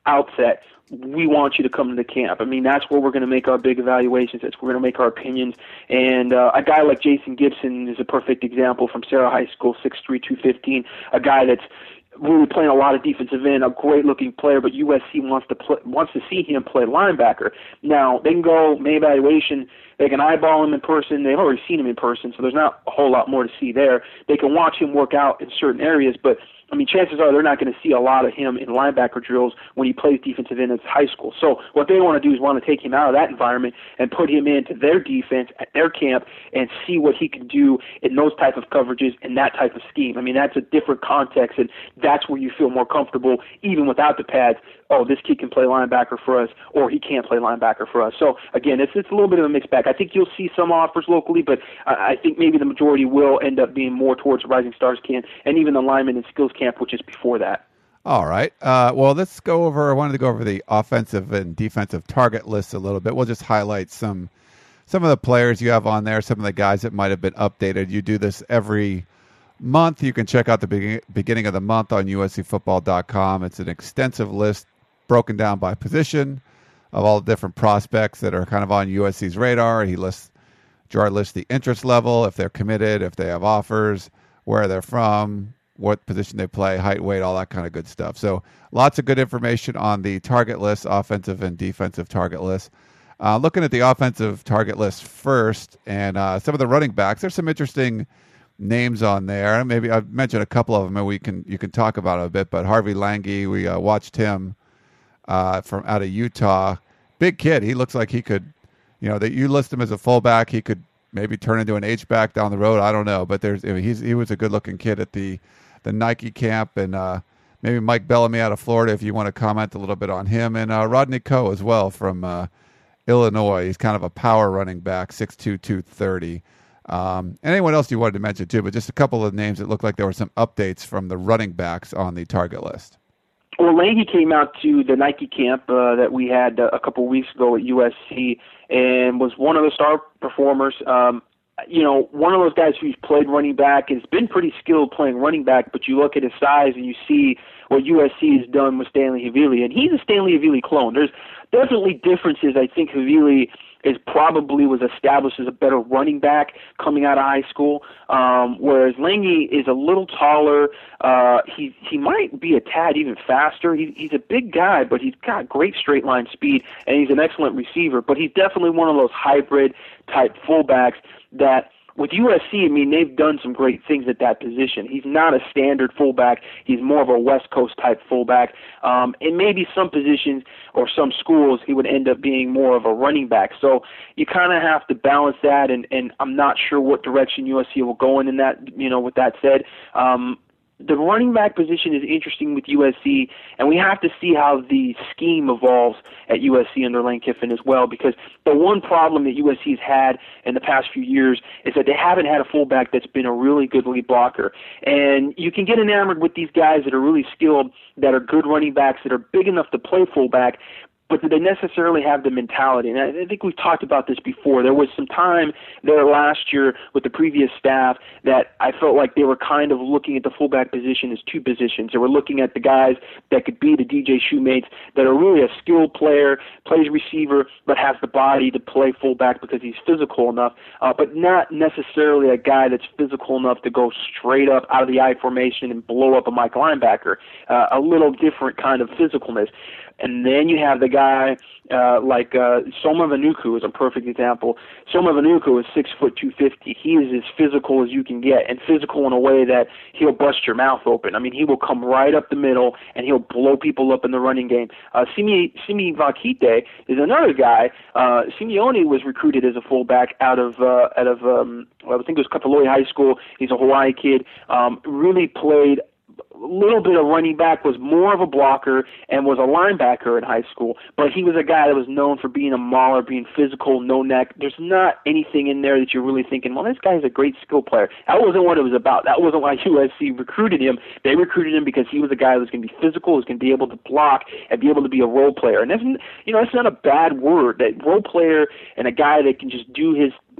outset, we want you to come to the camp. I mean, that's where we're going to make our big evaluations. That's where we're going to make our opinions. And uh, a guy like Jason Gibson is a perfect example from Sarah High School, six three, two fifteen, a guy that's really playing a lot of defensive end, a great-looking player, but U S C wants to play, wants to see him play linebacker. Now, they can go, May evaluation, they can eyeball him in person. They've already seen him in person, so there's not a whole lot more to see there. They can watch him work out in certain areas, but I mean, chances are they're not going to see a lot of him in linebacker drills when he plays defensive end in high school. So what they want to do is want to take him out of that environment and put him into their defense at their camp and see what he can do in those type of coverages and that type of scheme. I mean, that's a different context, and that's where you feel more comfortable even without the pads. Oh, this kid can play linebacker for us, or he can't play linebacker for us. So, again, it's it's a little bit of a mixed bag. I think you'll see some offers locally, but I, I think maybe the majority will end up being more towards Rising Stars camp and even the lineman and skills camp, which is before that. All right. Uh, well, let's go over, I wanted to go over the offensive and defensive target lists a little bit. We'll just highlight some some of the players you have on there, some of the guys that might have been updated. You do this every month. You can check out the be- beginning of the month on U S C football dot com. It's an extensive list broken down by position of all the different prospects that are kind of on U S C's radar. He lists, Gerard lists the interest level, if they're committed, if they have offers, where they're from, what position they play, height, weight, all that kind of good stuff. So lots of good information on the target list, offensive and defensive target list. Uh, looking at the offensive target list first, and uh, some of the running backs, there's some interesting names on there. Maybe I've mentioned a couple of them, and we can you can talk about it a bit. But Harvey Lange, we uh, watched him uh, from out of Utah. Big kid. He looks like he could, you know, that you list him as a fullback, he could maybe turn into an H-back down the road. I don't know, but there's I mean, he's he was a good-looking kid at the the Nike camp, and uh, maybe Mike Bellamy out of Florida, if you want to comment a little bit on him, and uh, Rodney Coe as well from uh, Illinois. He's kind of a power running back, six two, two thirty. Um, anyone else you wanted to mention too, but just a couple of names that looked like there were some updates from the running backs on the target list. Well, Lange came out to the Nike camp uh, that we had uh, a couple weeks ago at U S C and was one of the star performers. Um, you know, one of those guys who's played running back and has been pretty skilled playing running back, but you look at his size and you see what U S C has done with Stanley Havili, and he's a Stanley Havili clone. There's definitely differences. I think Havili is probably was established as a better running back coming out of high school, um, whereas Lange is a little taller. Uh, he he might be a tad even faster. He, he's a big guy, but he's got great straight line speed, and he's an excellent receiver. But he's definitely one of those hybrid type fullbacks that, with U S C, I mean, they've done some great things at that position. He's not a standard fullback. He's more of a West Coast type fullback. Um, and maybe some positions or some schools, he would end up being more of a running back. So you kind of have to balance that, and, and I'm not sure what direction U S C will go in in that, you know, with that said. Um, The running back position is interesting with U S C, and we have to see how the scheme evolves at U S C under Lane Kiffin as well, because the one problem that U S C has had in the past few years is that they haven't had a fullback that's been a really good lead blocker. And you can get enamored with these guys that are really skilled, that are good running backs, that are big enough to play fullback, but do they necessarily have the mentality? And I think we've talked about this before. There was some time there last year with the previous staff that I felt like they were kind of looking at the fullback position as two positions. They were looking at the guys that could be the D J Shoemates, that are really a skilled player, plays receiver, but has the body to play fullback because he's physical enough, uh, but not necessarily a guy that's physical enough to go straight up out of the I formation and blow up a Mike linebacker. Uh, a little different kind of physicalness. And then you have the guy uh, like uh, Soma Vanuku is a perfect example. Soma Vanuku is six foot two fifty. He is as physical as you can get, and physical in a way that he'll bust your mouth open. I mean, he will come right up the middle and he'll blow people up in the running game. Uh, Simi Simi Vakite is another guy. Uh, Simeone was recruited as a fullback out of uh, out of um, I think it was Kapoloi High School. He's a Hawaii kid. Um, really played a little bit of running back, was more of a blocker, and was a linebacker in high school. But he was a guy that was known for being a mauler, being physical, no neck. There's not anything in there that you're really thinking, well, this guy's a great skill player. That wasn't what it was about. That wasn't why U S C recruited him. They recruited him because he was a guy that was going to be physical, was going to be able to block, and be able to be a role player. And that's, you know, that's not a bad word. That role player and a guy that can just do his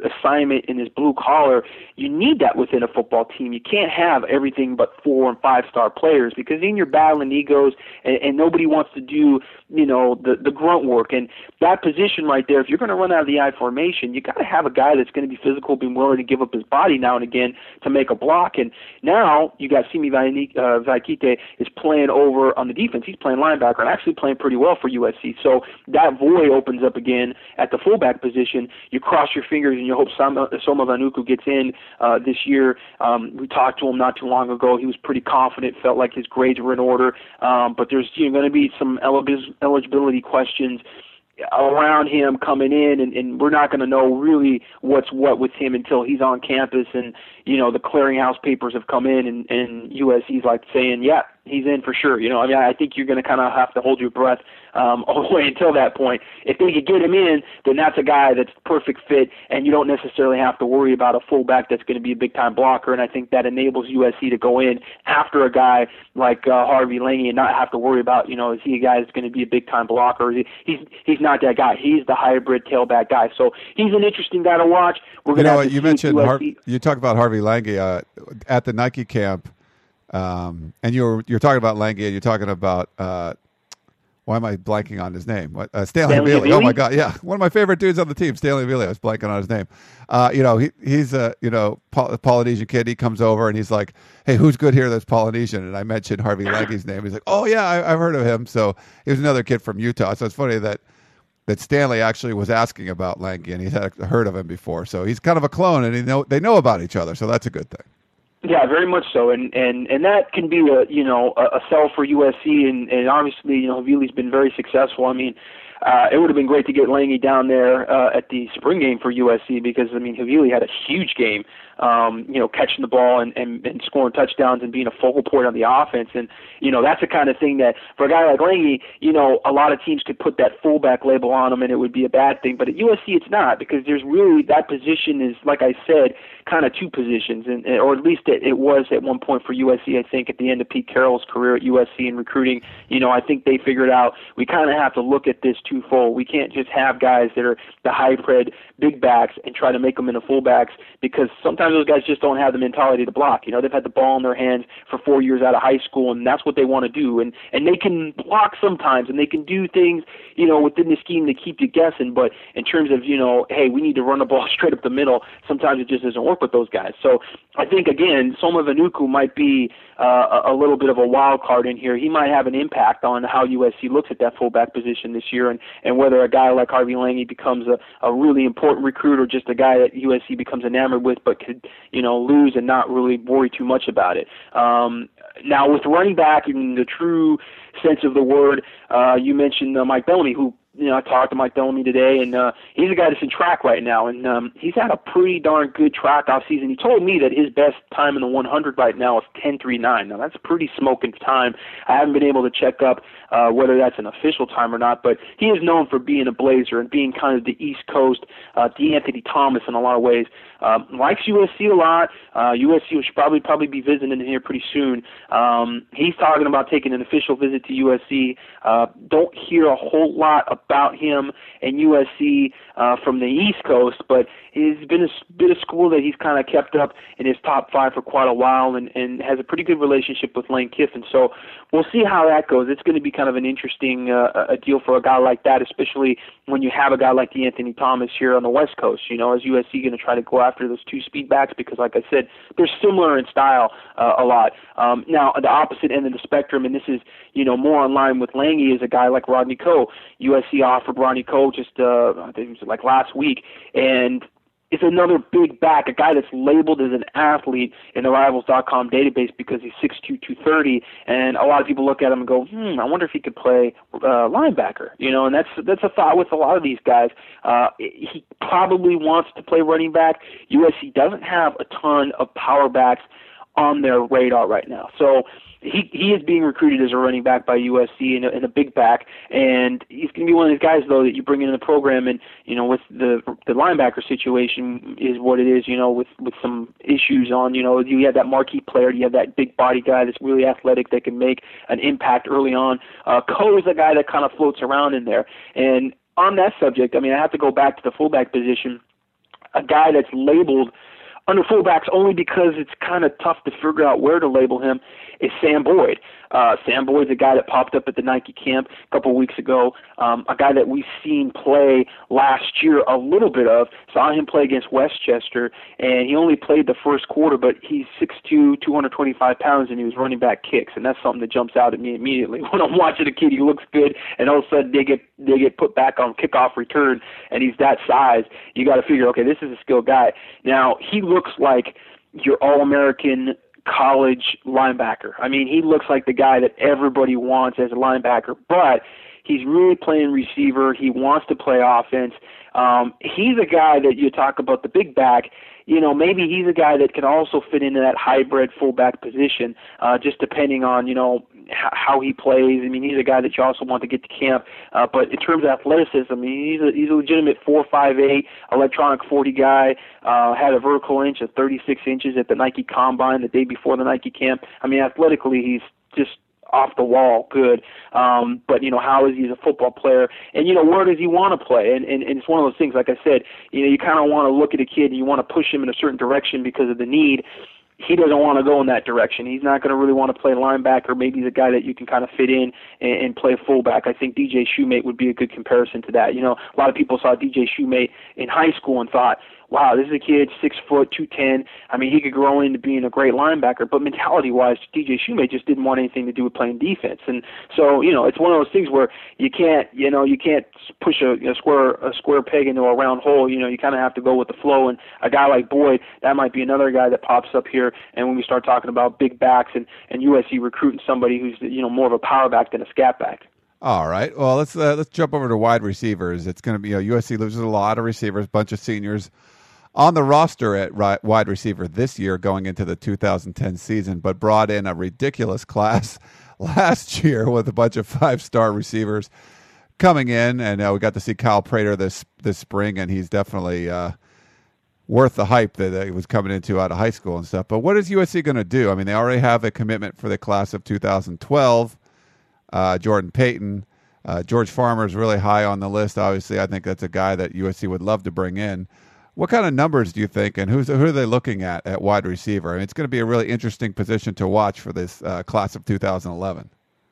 assignment and his blue collar, you need that within a football team. You can't have everything but four and five star players, because then you're battling egos, and, and nobody wants to do, you know, the, the grunt work. And that position right there, if you're going to run out of the I formation, you got to have a guy that's going to be physical, be willing to give up his body now and again to make a block. And now you got Simi Vaikite is playing over on the defense. He's playing linebacker and actually playing pretty well for U S C. So that void opens up again at the fullback position. You cross your fingers and you hope Soma, Soma Vanuku gets in uh, this year. Um, we talked to him not too long ago. He was pretty confident, felt like his grades were in order. Um, but there's you know, going to be some eligibility questions around him coming in, and, and we're not going to know really what's what with him until he's on campus and, you know, the clearinghouse papers have come in, and, and U S C's like saying, yeah, he's in for sure. You know, I mean, I think you're going to kind of have to hold your breath um, all the way until that point. If they could get him in, then that's a guy that's perfect fit, and you don't necessarily have to worry about a fullback that's going to be a big-time blocker, and I think that enables U S C to go in after a guy like uh, Harvey Langi and not have to worry about, you know, is he a guy that's going to be a big-time blocker? He, he's he's not that guy. He's the hybrid tailback guy. So he's an interesting guy to watch. We're you going know, to you mentioned Har- you talked about Harvey Langi uh, at the Nike camp. Um, and you're you're talking about Langi, and you're talking about uh, why am I blanking on his name? What, uh, Stanley Avili. Oh my God, yeah, one of my favorite dudes on the team, Stanley Avili. I was blanking on his name. Uh, you know, he he's a you know Poly- Polynesian kid. He comes over and he's like, "Hey, who's good here that's Polynesian?" And I mentioned Harvey Langi's name. He's like, "Oh yeah, I, I've heard of him." So he was another kid from Utah. So it's funny that that Stanley actually was asking about Langi, and he had heard of him before. So he's kind of a clone, and he know they know about each other. So that's a good thing. Yeah, very much so, and and and that can be a you know a, a sell for U S C, and, and obviously you know Havili's been very successful. I mean, uh, it would have been great to get Langi down there uh, at the spring game for U S C, because I mean Havili had a huge game, um, you know, catching the ball and, and and scoring touchdowns and being a focal point on the offense, and you know that's the kind of thing that for a guy like Langi, you know, a lot of teams could put that fullback label on him and it would be a bad thing, but at U S C it's not, because there's really that position is, like I said, kind of two positions, and or at least it, it was at one point for U S C. I think at the end of Pete Carroll's career at U S C in recruiting, you know, I think they figured out we kind of have to look at this twofold. We can't just have guys that are the hybrid big backs and try to make them into fullbacks, because sometimes those guys just don't have the mentality to block. You know, they've had the ball in their hands for four years out of high school, and that's what they want to do. And and they can block sometimes, and they can do things, you know, within the scheme to keep you guessing. But in terms of, you know, hey, we need to run the ball straight up the middle, sometimes it just doesn't work with those guys. So I think, again, Soma Vanuku might be uh, a little bit of a wild card in here. He might have an impact on how U S C looks at that fullback position this year, and, and whether a guy like Harvey Langi becomes a, a really important recruit, or just a guy that U S C becomes enamored with but could, you know, lose and not really worry too much about it. Um, now, with running back in the true sense of the word, uh, you mentioned uh, Mike Bellamy, who, you know, I talked to Mike Bellamy today, and uh, he's a guy that's in track right now, and um, he's had a pretty darn good track off season. He told me that his best time in the one hundred right now is ten three nine. Now, that's a pretty smoking time. I haven't been able to check up uh, whether that's an official time or not, but he is known for being a blazer and being kind of the East Coast uh, DeAnthony Thomas in a lot of ways. Um, likes U S C a lot. Uh, U S C should probably probably be visiting him here pretty soon. Um, he's talking about taking an official visit to U S C. Uh, don't hear a whole lot about him and U S C uh, from the East Coast, but he's been a bit of school that he's kind of kept up in his top five for quite a while, and, and has a pretty good relationship with Lane Kiffin. So we'll see how that goes. It's going to be kind of an interesting uh, a deal for a guy like that, especially when you have a guy like DeAnthony Thomas here on the West Coast. You know, is U S C going to try to go after those two speed backs? Because, like I said, they're similar in style uh, a lot. Um, now, the opposite end of the spectrum, and this is, you know, more in line with Langi, is a guy like Rodney Coe. U S C offered Rodney Coe just, uh, I think it was like last week, and it's another big back, a guy that's labeled as an athlete in the Rivals dot com database because he's six two, two thirty, and a lot of people look at him and go, hmm, I wonder if he could play uh, linebacker, you know, and that's that's a thought with a lot of these guys. Uh, he probably wants to play running back. U S C doesn't have a ton of power backs on their radar right now, so He he is being recruited as a running back by U S C and a, and a big back, and he's going to be one of these guys, though, that you bring into the program, and, you know, with the the linebacker situation is what it is, you know, with, with some issues on, you know, you have that marquee player, you have that big body guy that's really athletic that can make an impact early on. Uh, Coe is a guy that kind of floats around in there, and on that subject, I mean, I have to go back to the fullback position. a guy that's labeled under fullbacks only because it's kind of tough to figure out where to label him, is Sam Boyd. Uh, Sam Boyd's a guy that popped up at the Nike camp a couple of weeks ago, um, a guy that we've seen play last year a little bit of, saw him play against Westchester, and he only played the first quarter, but he's six two, two hundred twenty-five pounds, and he was running back kicks, and that's something that jumps out at me immediately. When I'm watching a kid, he looks good, and all of a sudden they get they get put back on kickoff return, and he's that size. You got to figure, okay, this is a skilled guy. Now, he looks like your All-American college linebacker. I mean, he looks like the guy that everybody wants as a linebacker, but he's really playing receiver. He wants to play offense. Um, he's a guy that you talk about the big back. You know, maybe he's a guy that can also fit into that hybrid fullback position, uh, just depending on, you know, h- how he plays. I mean, he's a guy that you also want to get to camp. Uh, but in terms of athleticism, I mean, he's a, he's a legitimate four five eight electronic forty guy, uh, had a vertical inch of thirty-six inches at the Nike Combine the day before the Nike camp. I mean, athletically, he's just off the wall good. Um, but, you know, how is he as a football player? And, you know, where does he want to play? And, and, and it's one of those things, like I said, you know, you kind of want to look at a kid and you want to push him in a certain direction because of the need. He doesn't want to go in that direction. He's not going to really want to play linebacker. Maybe he's a guy that you can kind of fit in and, and play fullback. I think D J Shoemate would be a good comparison to that. You know, a lot of people saw D J Shoemate in high school and thought, wow, this is a kid, six foot, two ten. I mean, he could grow into being a great linebacker. But mentality-wise, D J Shoemate just didn't want anything to do with playing defense. And so, you know, it's one of those things where you can't, you know, you can't push a, a square a square peg into a round hole. You know, you kind of have to go with the flow. And a guy like Boyd, that might be another guy that pops up here. And when we start talking about big backs and, and U S C recruiting somebody who's, you know, more of a power back than a scat back. All right. Well, let's uh, let's jump over to wide receivers. It's going to be, you know, U S C loses a lot of receivers, bunch of seniors on the roster at right, wide receiver this year going into the two thousand ten season, but brought in a ridiculous class last year with a bunch of five-star receivers coming in. And uh, we got to see Kyle Prater this this spring, and he's definitely uh, worth the hype that uh, he was coming into out of high school and stuff. But what is U S C going to do? I mean, they already have a commitment for the class of two thousand twelve, uh, Jordan Payton. Uh, George Farmer is really high on the list. Obviously, I think that's a guy that U S C would love to bring in. What kind of numbers do you think, and who's, who are they looking at at wide receiver? I mean, it's going to be a really interesting position to watch for this uh, class of two thousand eleven.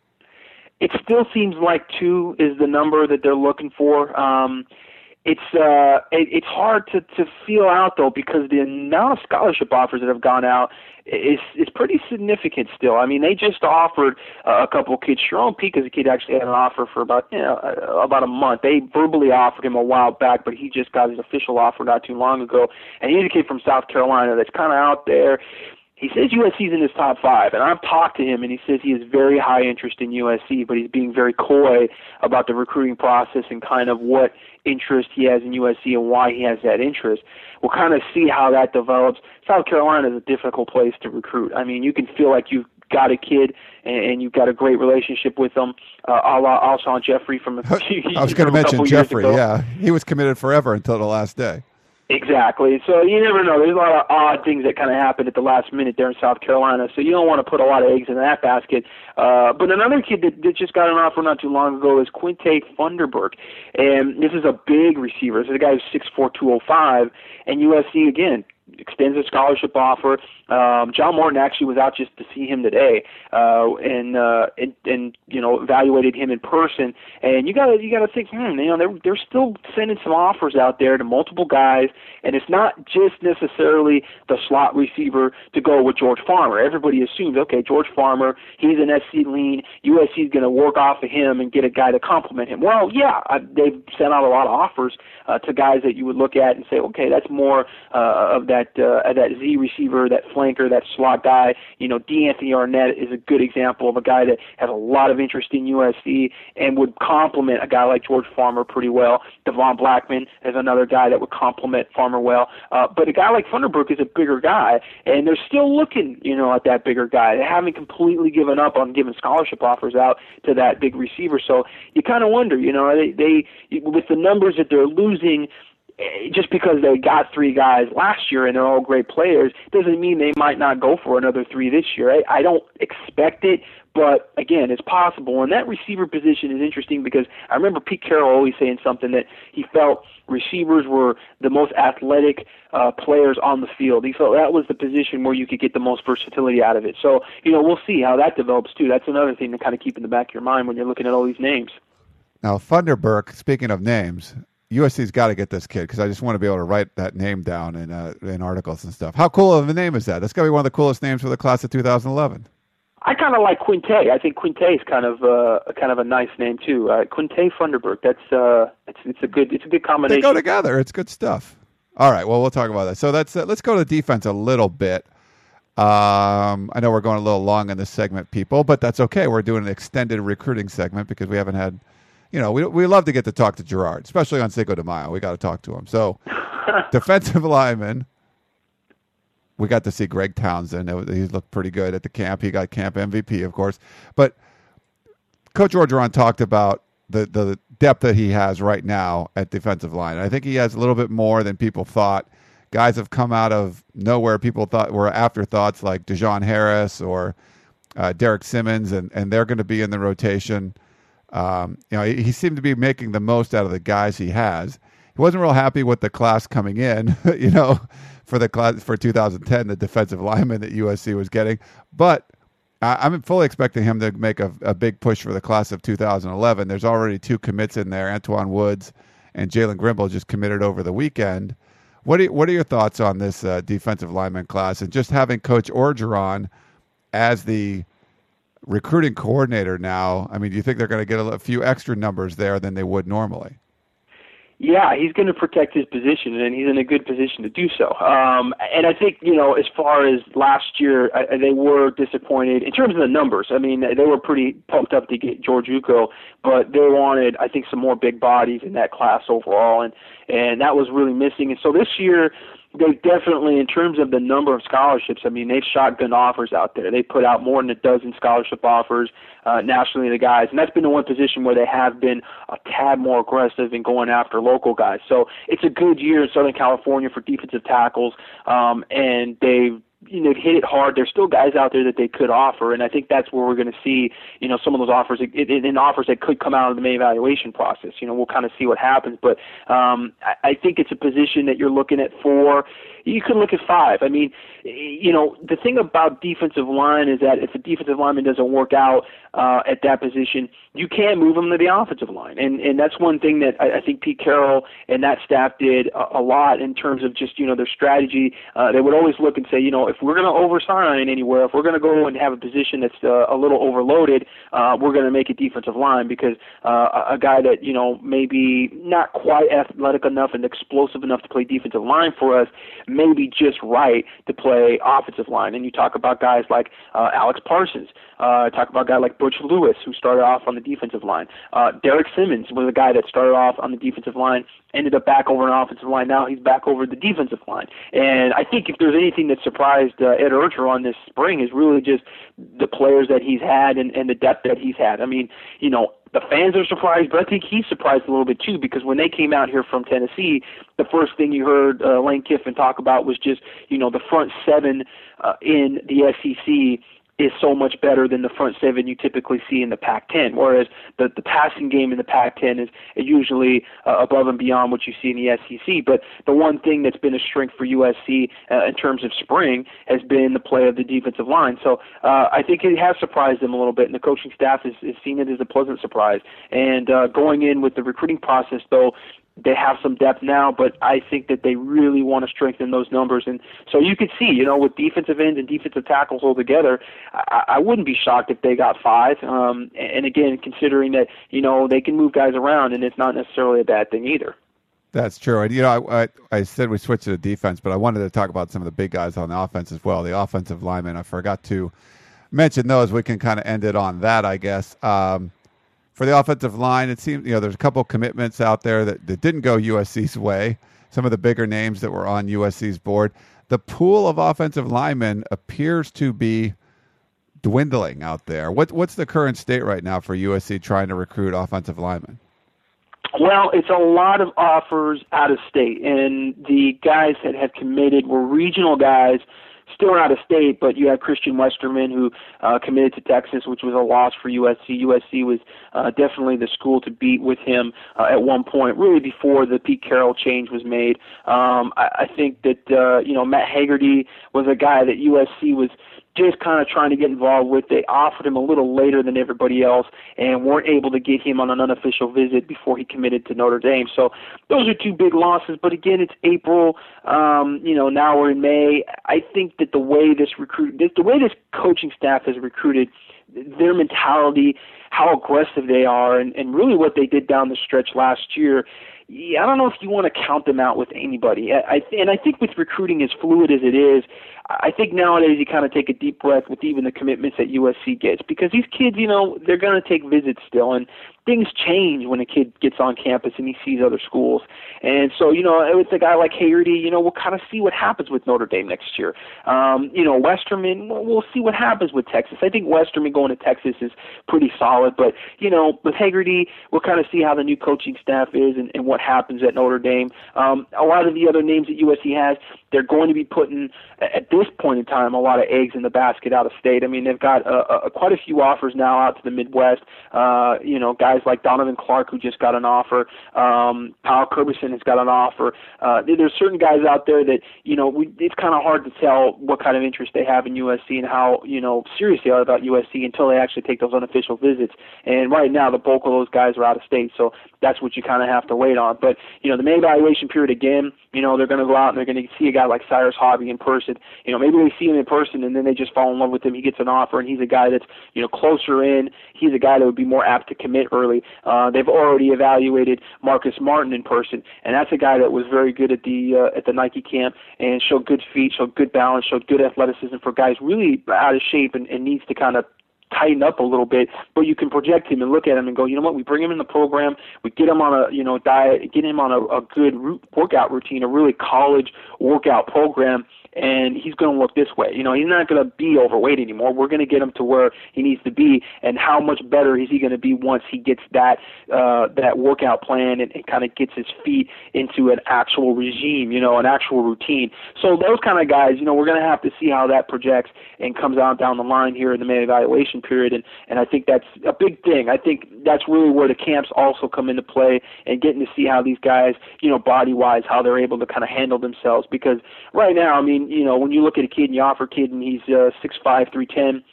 It still seems like two is the number that they're looking for. Um, it's uh, it, it's hard to, to feel out, though, because the amount of scholarship offers that have gone out is is pretty significant still. I mean, they just offered uh, a couple of kids. Sharon Peak as a kid actually had an offer for about you know about a month. They verbally offered him a while back, but he just got his official offer not too long ago. And he's a kid from South Carolina that's kind of out there. He says U S C's in his top five, and I've talked to him, and he says he has very high interest in U S C, but he's being very coy about the recruiting process and kind of what interest he has in U S C and why he has that interest. We'll kind of see how that develops. South Carolina is a difficult place to recruit. I mean, you can feel like you've got a kid and, and you've got a great relationship with them. Uh, a la Alshon Jeffrey from a few I was going to mention Jeffrey, yeah. He was committed forever until the last day. Exactly. So you never know. There's a lot of odd things that kind of happen at the last minute there in South Carolina. So you don't want to put a lot of eggs in that basket. Uh, but another kid that, that just got an offer not too long ago is Quinte Funderburk. And this is a big receiver. This is a guy who's six four, two oh five. And U S C, again, extends a scholarship offer. Um, John Morton actually was out just to see him today, uh, and, uh, and and you know evaluated him in person. And you gotta you gotta think, hmm, you know they're they're still sending some offers out there to multiple guys, and it's not just necessarily the slot receiver to go with George Farmer. Everybody assumes, okay, George Farmer, he's an S C lean. U S C is going to work off of him and get a guy to complement him. Well, yeah, I, they've sent out a lot of offers uh, to guys that you would look at and say, okay, that's more uh, of that uh, that Z receiver, that flanker, that slot guy. You know, DeAnthony Arnett is a good example of a guy that has a lot of interest in U S C and would complement a guy like George Farmer pretty well. Devon Blackman is another guy that would complement Farmer well. Uh, but a guy like Funderburk is a bigger guy, and they're still looking, you know, at that bigger guy. They haven't completely given up on giving scholarship offers out to that big receiver. So you kind of wonder, you know, they, they with the numbers that they're losing, just because they got three guys last year and they're all great players doesn't mean they might not go for another three this year. I, I don't expect it, but again, it's possible. And that receiver position is interesting because I remember Pete Carroll always saying something that he felt receivers were the most athletic uh, players on the field. He felt that was the position where you could get the most versatility out of it. So, you know, we'll see how that develops too. That's another thing to kind of keep in the back of your mind when you're looking at all these names. Now, Funderburk, speaking of names, U S C's got to get this kid because I just want to be able to write that name down in uh, in articles and stuff. How cool of a name is that? That's got to be one of the coolest names for the class of two thousand eleven. I kind of like Quinte. I think Quinte is kind of uh, kind of a nice name too. Uh, Quinte Funderburk. That's uh, it's it's a good it's a good combination. They go together. It's good stuff. All right. Well, we'll talk about that. So that's uh, let's go to defense a little bit. Um, I know we're going a little long in this segment, people, but that's okay. We're doing an extended recruiting segment because we haven't had. You know, we we love to get to talk to Gerard, especially on Cinco de Mayo. We got to talk to him. So, defensive lineman, we got to see Greg Townsend. He looked pretty good at the camp. He got camp M V P, of course. But Coach Orgeron talked about the, the depth that he has right now at defensive line. I think he has a little bit more than people thought. Guys have come out of nowhere. People thought were afterthoughts like Dejon Harris or uh, Derek Simmons, and, and they're going to be in the rotation. Um, you know, he, he seemed to be making the most out of the guys he has. He wasn't real happy with the class coming in, you know, for the class for two thousand ten, the defensive lineman that U S C was getting. But I, I'm fully expecting him to make a, a big push for the class of two thousand eleven. There's already two commits in there, Antoine Woods and Jalen Grimble just committed over the weekend. What are, what are your thoughts on this uh, defensive lineman class and just having Coach Orgeron as the recruiting coordinator now? I mean, do you think they're going to get a, a few extra numbers there than they would normally? Yeah, he's going to protect his position, and he's in a good position to do so. Um, and I think, you know, as far as last year, I, they were disappointed in terms of the numbers. I mean, they were pretty pumped up to get George Uko, but they wanted, I think, some more big bodies in that class overall, and, and that was really missing. And so this year, they definitely, in terms of the number of scholarships, I mean, they've shotgun offers out there. They put out more than a dozen scholarship offers uh, nationally to guys, and that's been the one position where they have been a tad more aggressive in going after local guys. So it's a good year in Southern California for defensive tackles, um, and they've you know, hit it hard. There's still guys out there that they could offer, and I think that's where we're going to see, you know, some of those offers, in offers that could come out of the May evaluation process. You know, we'll kind of see what happens, but um, I, I think it's a position that you're looking at four. You could look at five. I mean, you know, the thing about defensive line is that if the defensive lineman doesn't work out uh, at that position, you can move him to the offensive line, and and that's one thing that I, I think Pete Carroll and that staff did a, a lot in terms of just, you know, their strategy. Uh, they would always look and say, you know, if we're going to oversign anywhere, if we're going to go and have a position that's uh, a little overloaded, uh, we're going to make it defensive line because uh, a guy that, you know, maybe not quite athletic enough and explosive enough to play defensive line for us may be just right to play offensive line. And you talk about guys like uh, Alex Parsons. Uh, talk about a guy like Butch Lewis, who started off on the defensive line. Uh, Derek Simmons was a guy that started off on the defensive line, ended up back over on offensive line. Now he's back over the defensive line. And I think if there's anything that surprised uh, Ed Orgeron this spring is really just the players that he's had and, and the depth that he's had. I mean, you know, the fans are surprised, but I think he's surprised a little bit too, because when they came out here from Tennessee, the first thing you heard uh, Lane Kiffin talk about was just, you know, the front seven uh, in the S E C is so much better than the front seven you typically see in the Pac ten, whereas the, the passing game in the Pac ten is usually uh, above and beyond what you see in the S E C. But the one thing that's been a strength for U S C uh, in terms of spring has been the play of the defensive line. So uh, I think it has surprised them a little bit, and the coaching staff has, has seen it as a pleasant surprise. And uh, going in with the recruiting process, though, they have some depth now, but I think that they really want to strengthen those numbers. And so you could see, you know, with defensive ends and defensive tackles all together, I, I wouldn't be shocked if they got five. Um, and again, considering that, you know, they can move guys around, and it's not necessarily a bad thing either. That's true. And, you know, I, I, I said we switched to the defense, but I wanted to talk about some of the big guys on the offense as well. The offensive linemen, I forgot to mention those. We can kind of end it on that, I guess. Um, For the offensive line, it seems, you know, there's a couple commitments out there that, that didn't go U S C's way, some of the bigger names that were on U S C's board. The pool of offensive linemen appears to be dwindling out there. What, what's the current state right now for U S C trying to recruit offensive linemen? Well, it's a lot of offers out of state, and the guys that have committed were regional guys, still out of state, but you have Christian Westerman who uh, committed to Texas, which was a loss for U S C. U S C was uh, definitely the school to beat with him uh, at one point, really before the Pete Carroll change was made. Um, I, I think that, uh, you know, Matt Hagerty was a guy that U S C was just kind of trying to get involved with. They offered him a little later than everybody else and weren't able to get him on an unofficial visit before he committed to Notre Dame. So those are two big losses. But again, it's April. Um, you know, now we're in May. I think that the way this recruit, this, the way this coaching staff has recruited, their mentality, how aggressive they are, and, and really what they did down the stretch last year, yeah, I don't know if you want to count them out with anybody. I, I and I think with recruiting as fluid as it is, I think nowadays you kind of take a deep breath with even the commitments that U S C gets, because these kids, you know, they're going to take visits still, and things change when a kid gets on campus and he sees other schools. And so, you know, with a guy like Hagerty, you know, we'll kind of see what happens with Notre Dame next year. Um, you know, Westerman, we'll see what happens with Texas. I think Westerman going to Texas is pretty solid, but, you know, with Hagerty, we'll kind of see how the new coaching staff is and, and what happens at Notre Dame. Um, a lot of the other names that U S C has, they're going to be putting, at this point in time, a lot of eggs in the basket out of state. I mean, they've got uh, uh, quite a few offers now out to the Midwest. Uh, you know, guys like Donovan Clark, who just got an offer. Um, Kyle Kerberson has got an offer. Uh, there's certain guys out there that, you know, we, it's kind of hard to tell what kind of interest they have in U S C and how, you know, serious they are about U S C until they actually take those unofficial visits. And right now, the bulk of those guys are out of state, so that's what you kind of have to wait on. But, you know, the May evaluation period, again, you know, they're going to go out and they're going to see a guy like Cyrus Hobby in person. You know, maybe they see him in person and then they just fall in love with him. He gets an offer and he's a guy that's, you know, closer in. He's a guy that would be more apt to commit early. Uh, they've already evaluated Marcus Martin in person, and that's a guy that was very good at the uh, at the Nike camp and showed good feet, showed good balance, showed good athleticism for guys really out of shape and, and needs to kind of tighten up a little bit, but you can project him and look at him and go, you know what, we bring him in the program, we get him on a, you know, diet, get him on a, a good root workout routine, a really college workout program, and he's going to look this way. You know, he's not going to be overweight anymore. We're going to get him to where he needs to be, and how much better is he going to be once he gets that uh, that workout plan and, and kind of gets his feet into an actual regime, you know, an actual routine. So those kind of guys, you know, we're going to have to see how that projects and comes out down the line here in the May evaluation period, and, and I think that's a big thing. I think that's really where the camps also come into play and getting to see how these guys, you know, body-wise, how they're able to kind of handle themselves, because right now, I mean, you know, when you look at a kid and you offer a kid and he's uh, six five, three ten,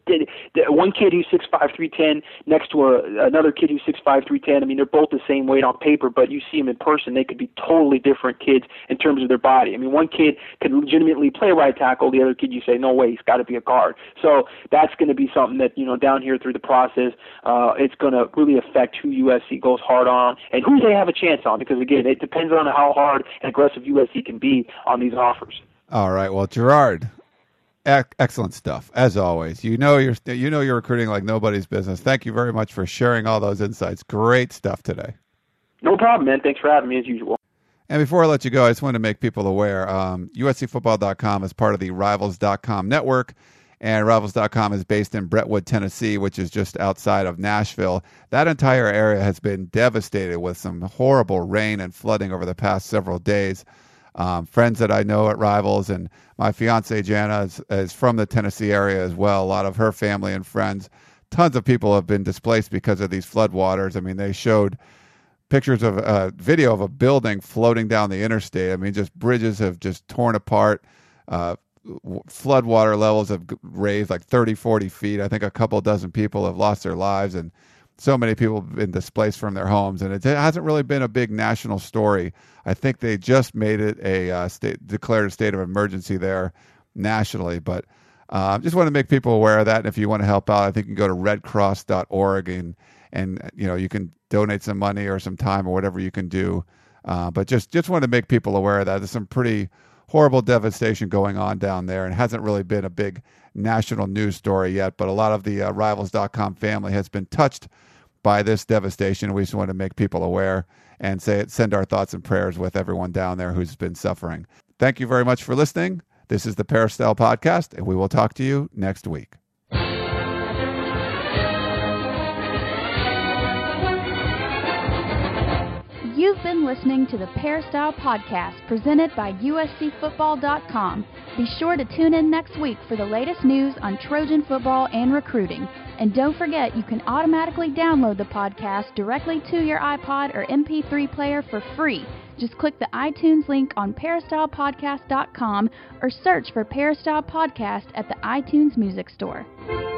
one kid who's six five, three ten next to a, another kid who's six five, three ten, I mean, they're both the same weight on paper, but you see them in person, they could be totally different kids in terms of their body. I mean, one kid could legitimately play right tackle, the other kid you say, no way, he's got to be a guard. So that's going to be something that, you know, down here through the process, uh, it's going to really affect who U S C goes hard on and who they have a chance on, because, again, it depends on how hard and aggressive U S C can be on these offers. All right. Well, Gerard, ec- excellent stuff as always. You know you're you know you're recruiting like nobody's business. Thank you very much for sharing all those insights. Great stuff today. No problem, man. Thanks for having me as usual. And before I let you go, I just want to make people aware. Um, U S C football dot com is part of the Rivals dot com network, and Rivals dot com is based in Brentwood, Tennessee, which is just outside of Nashville. That entire area has been devastated with some horrible rain and flooding over the past several days. Um, friends that I know at Rivals, and my fiance Jana is, is from the Tennessee area as well. A lot of her family and friends. Tons of people have been displaced because of these floodwaters. I mean, they showed pictures of a uh, video of a building floating down the interstate. I mean, just bridges have just torn apart. Uh, floodwater levels have raised like thirty, forty feet. I think a couple dozen people have lost their lives, and so many people have been displaced from their homes, and it hasn't really been a big national story. I think they just made it a uh, state, declared a state of emergency there nationally, but I uh, just want to make people aware of that. And if you want to help out, I think you can go to red cross dot org and, and you know, you can donate some money or some time or whatever you can do. Uh, but just, just want to make people aware of that. There's some pretty horrible devastation going on down there, and hasn't really been a big national news story yet, but a lot of the uh, Rivals dot com family has been touched by this devastation. We just want to make people aware and say send our thoughts and prayers with everyone down there who's been suffering. Thank you very much for listening. This is the Peristyle Podcast, and we will talk to you next week. You've been listening to the Peristyle Podcast presented by U S C Football dot com. Be sure to tune in next week for the latest news on Trojan football and recruiting. And don't forget, you can automatically download the podcast directly to your iPod or M P three player for free. Just click the iTunes link on Peristyle Podcast dot com or search for Peristyle Podcast at the iTunes Music Store.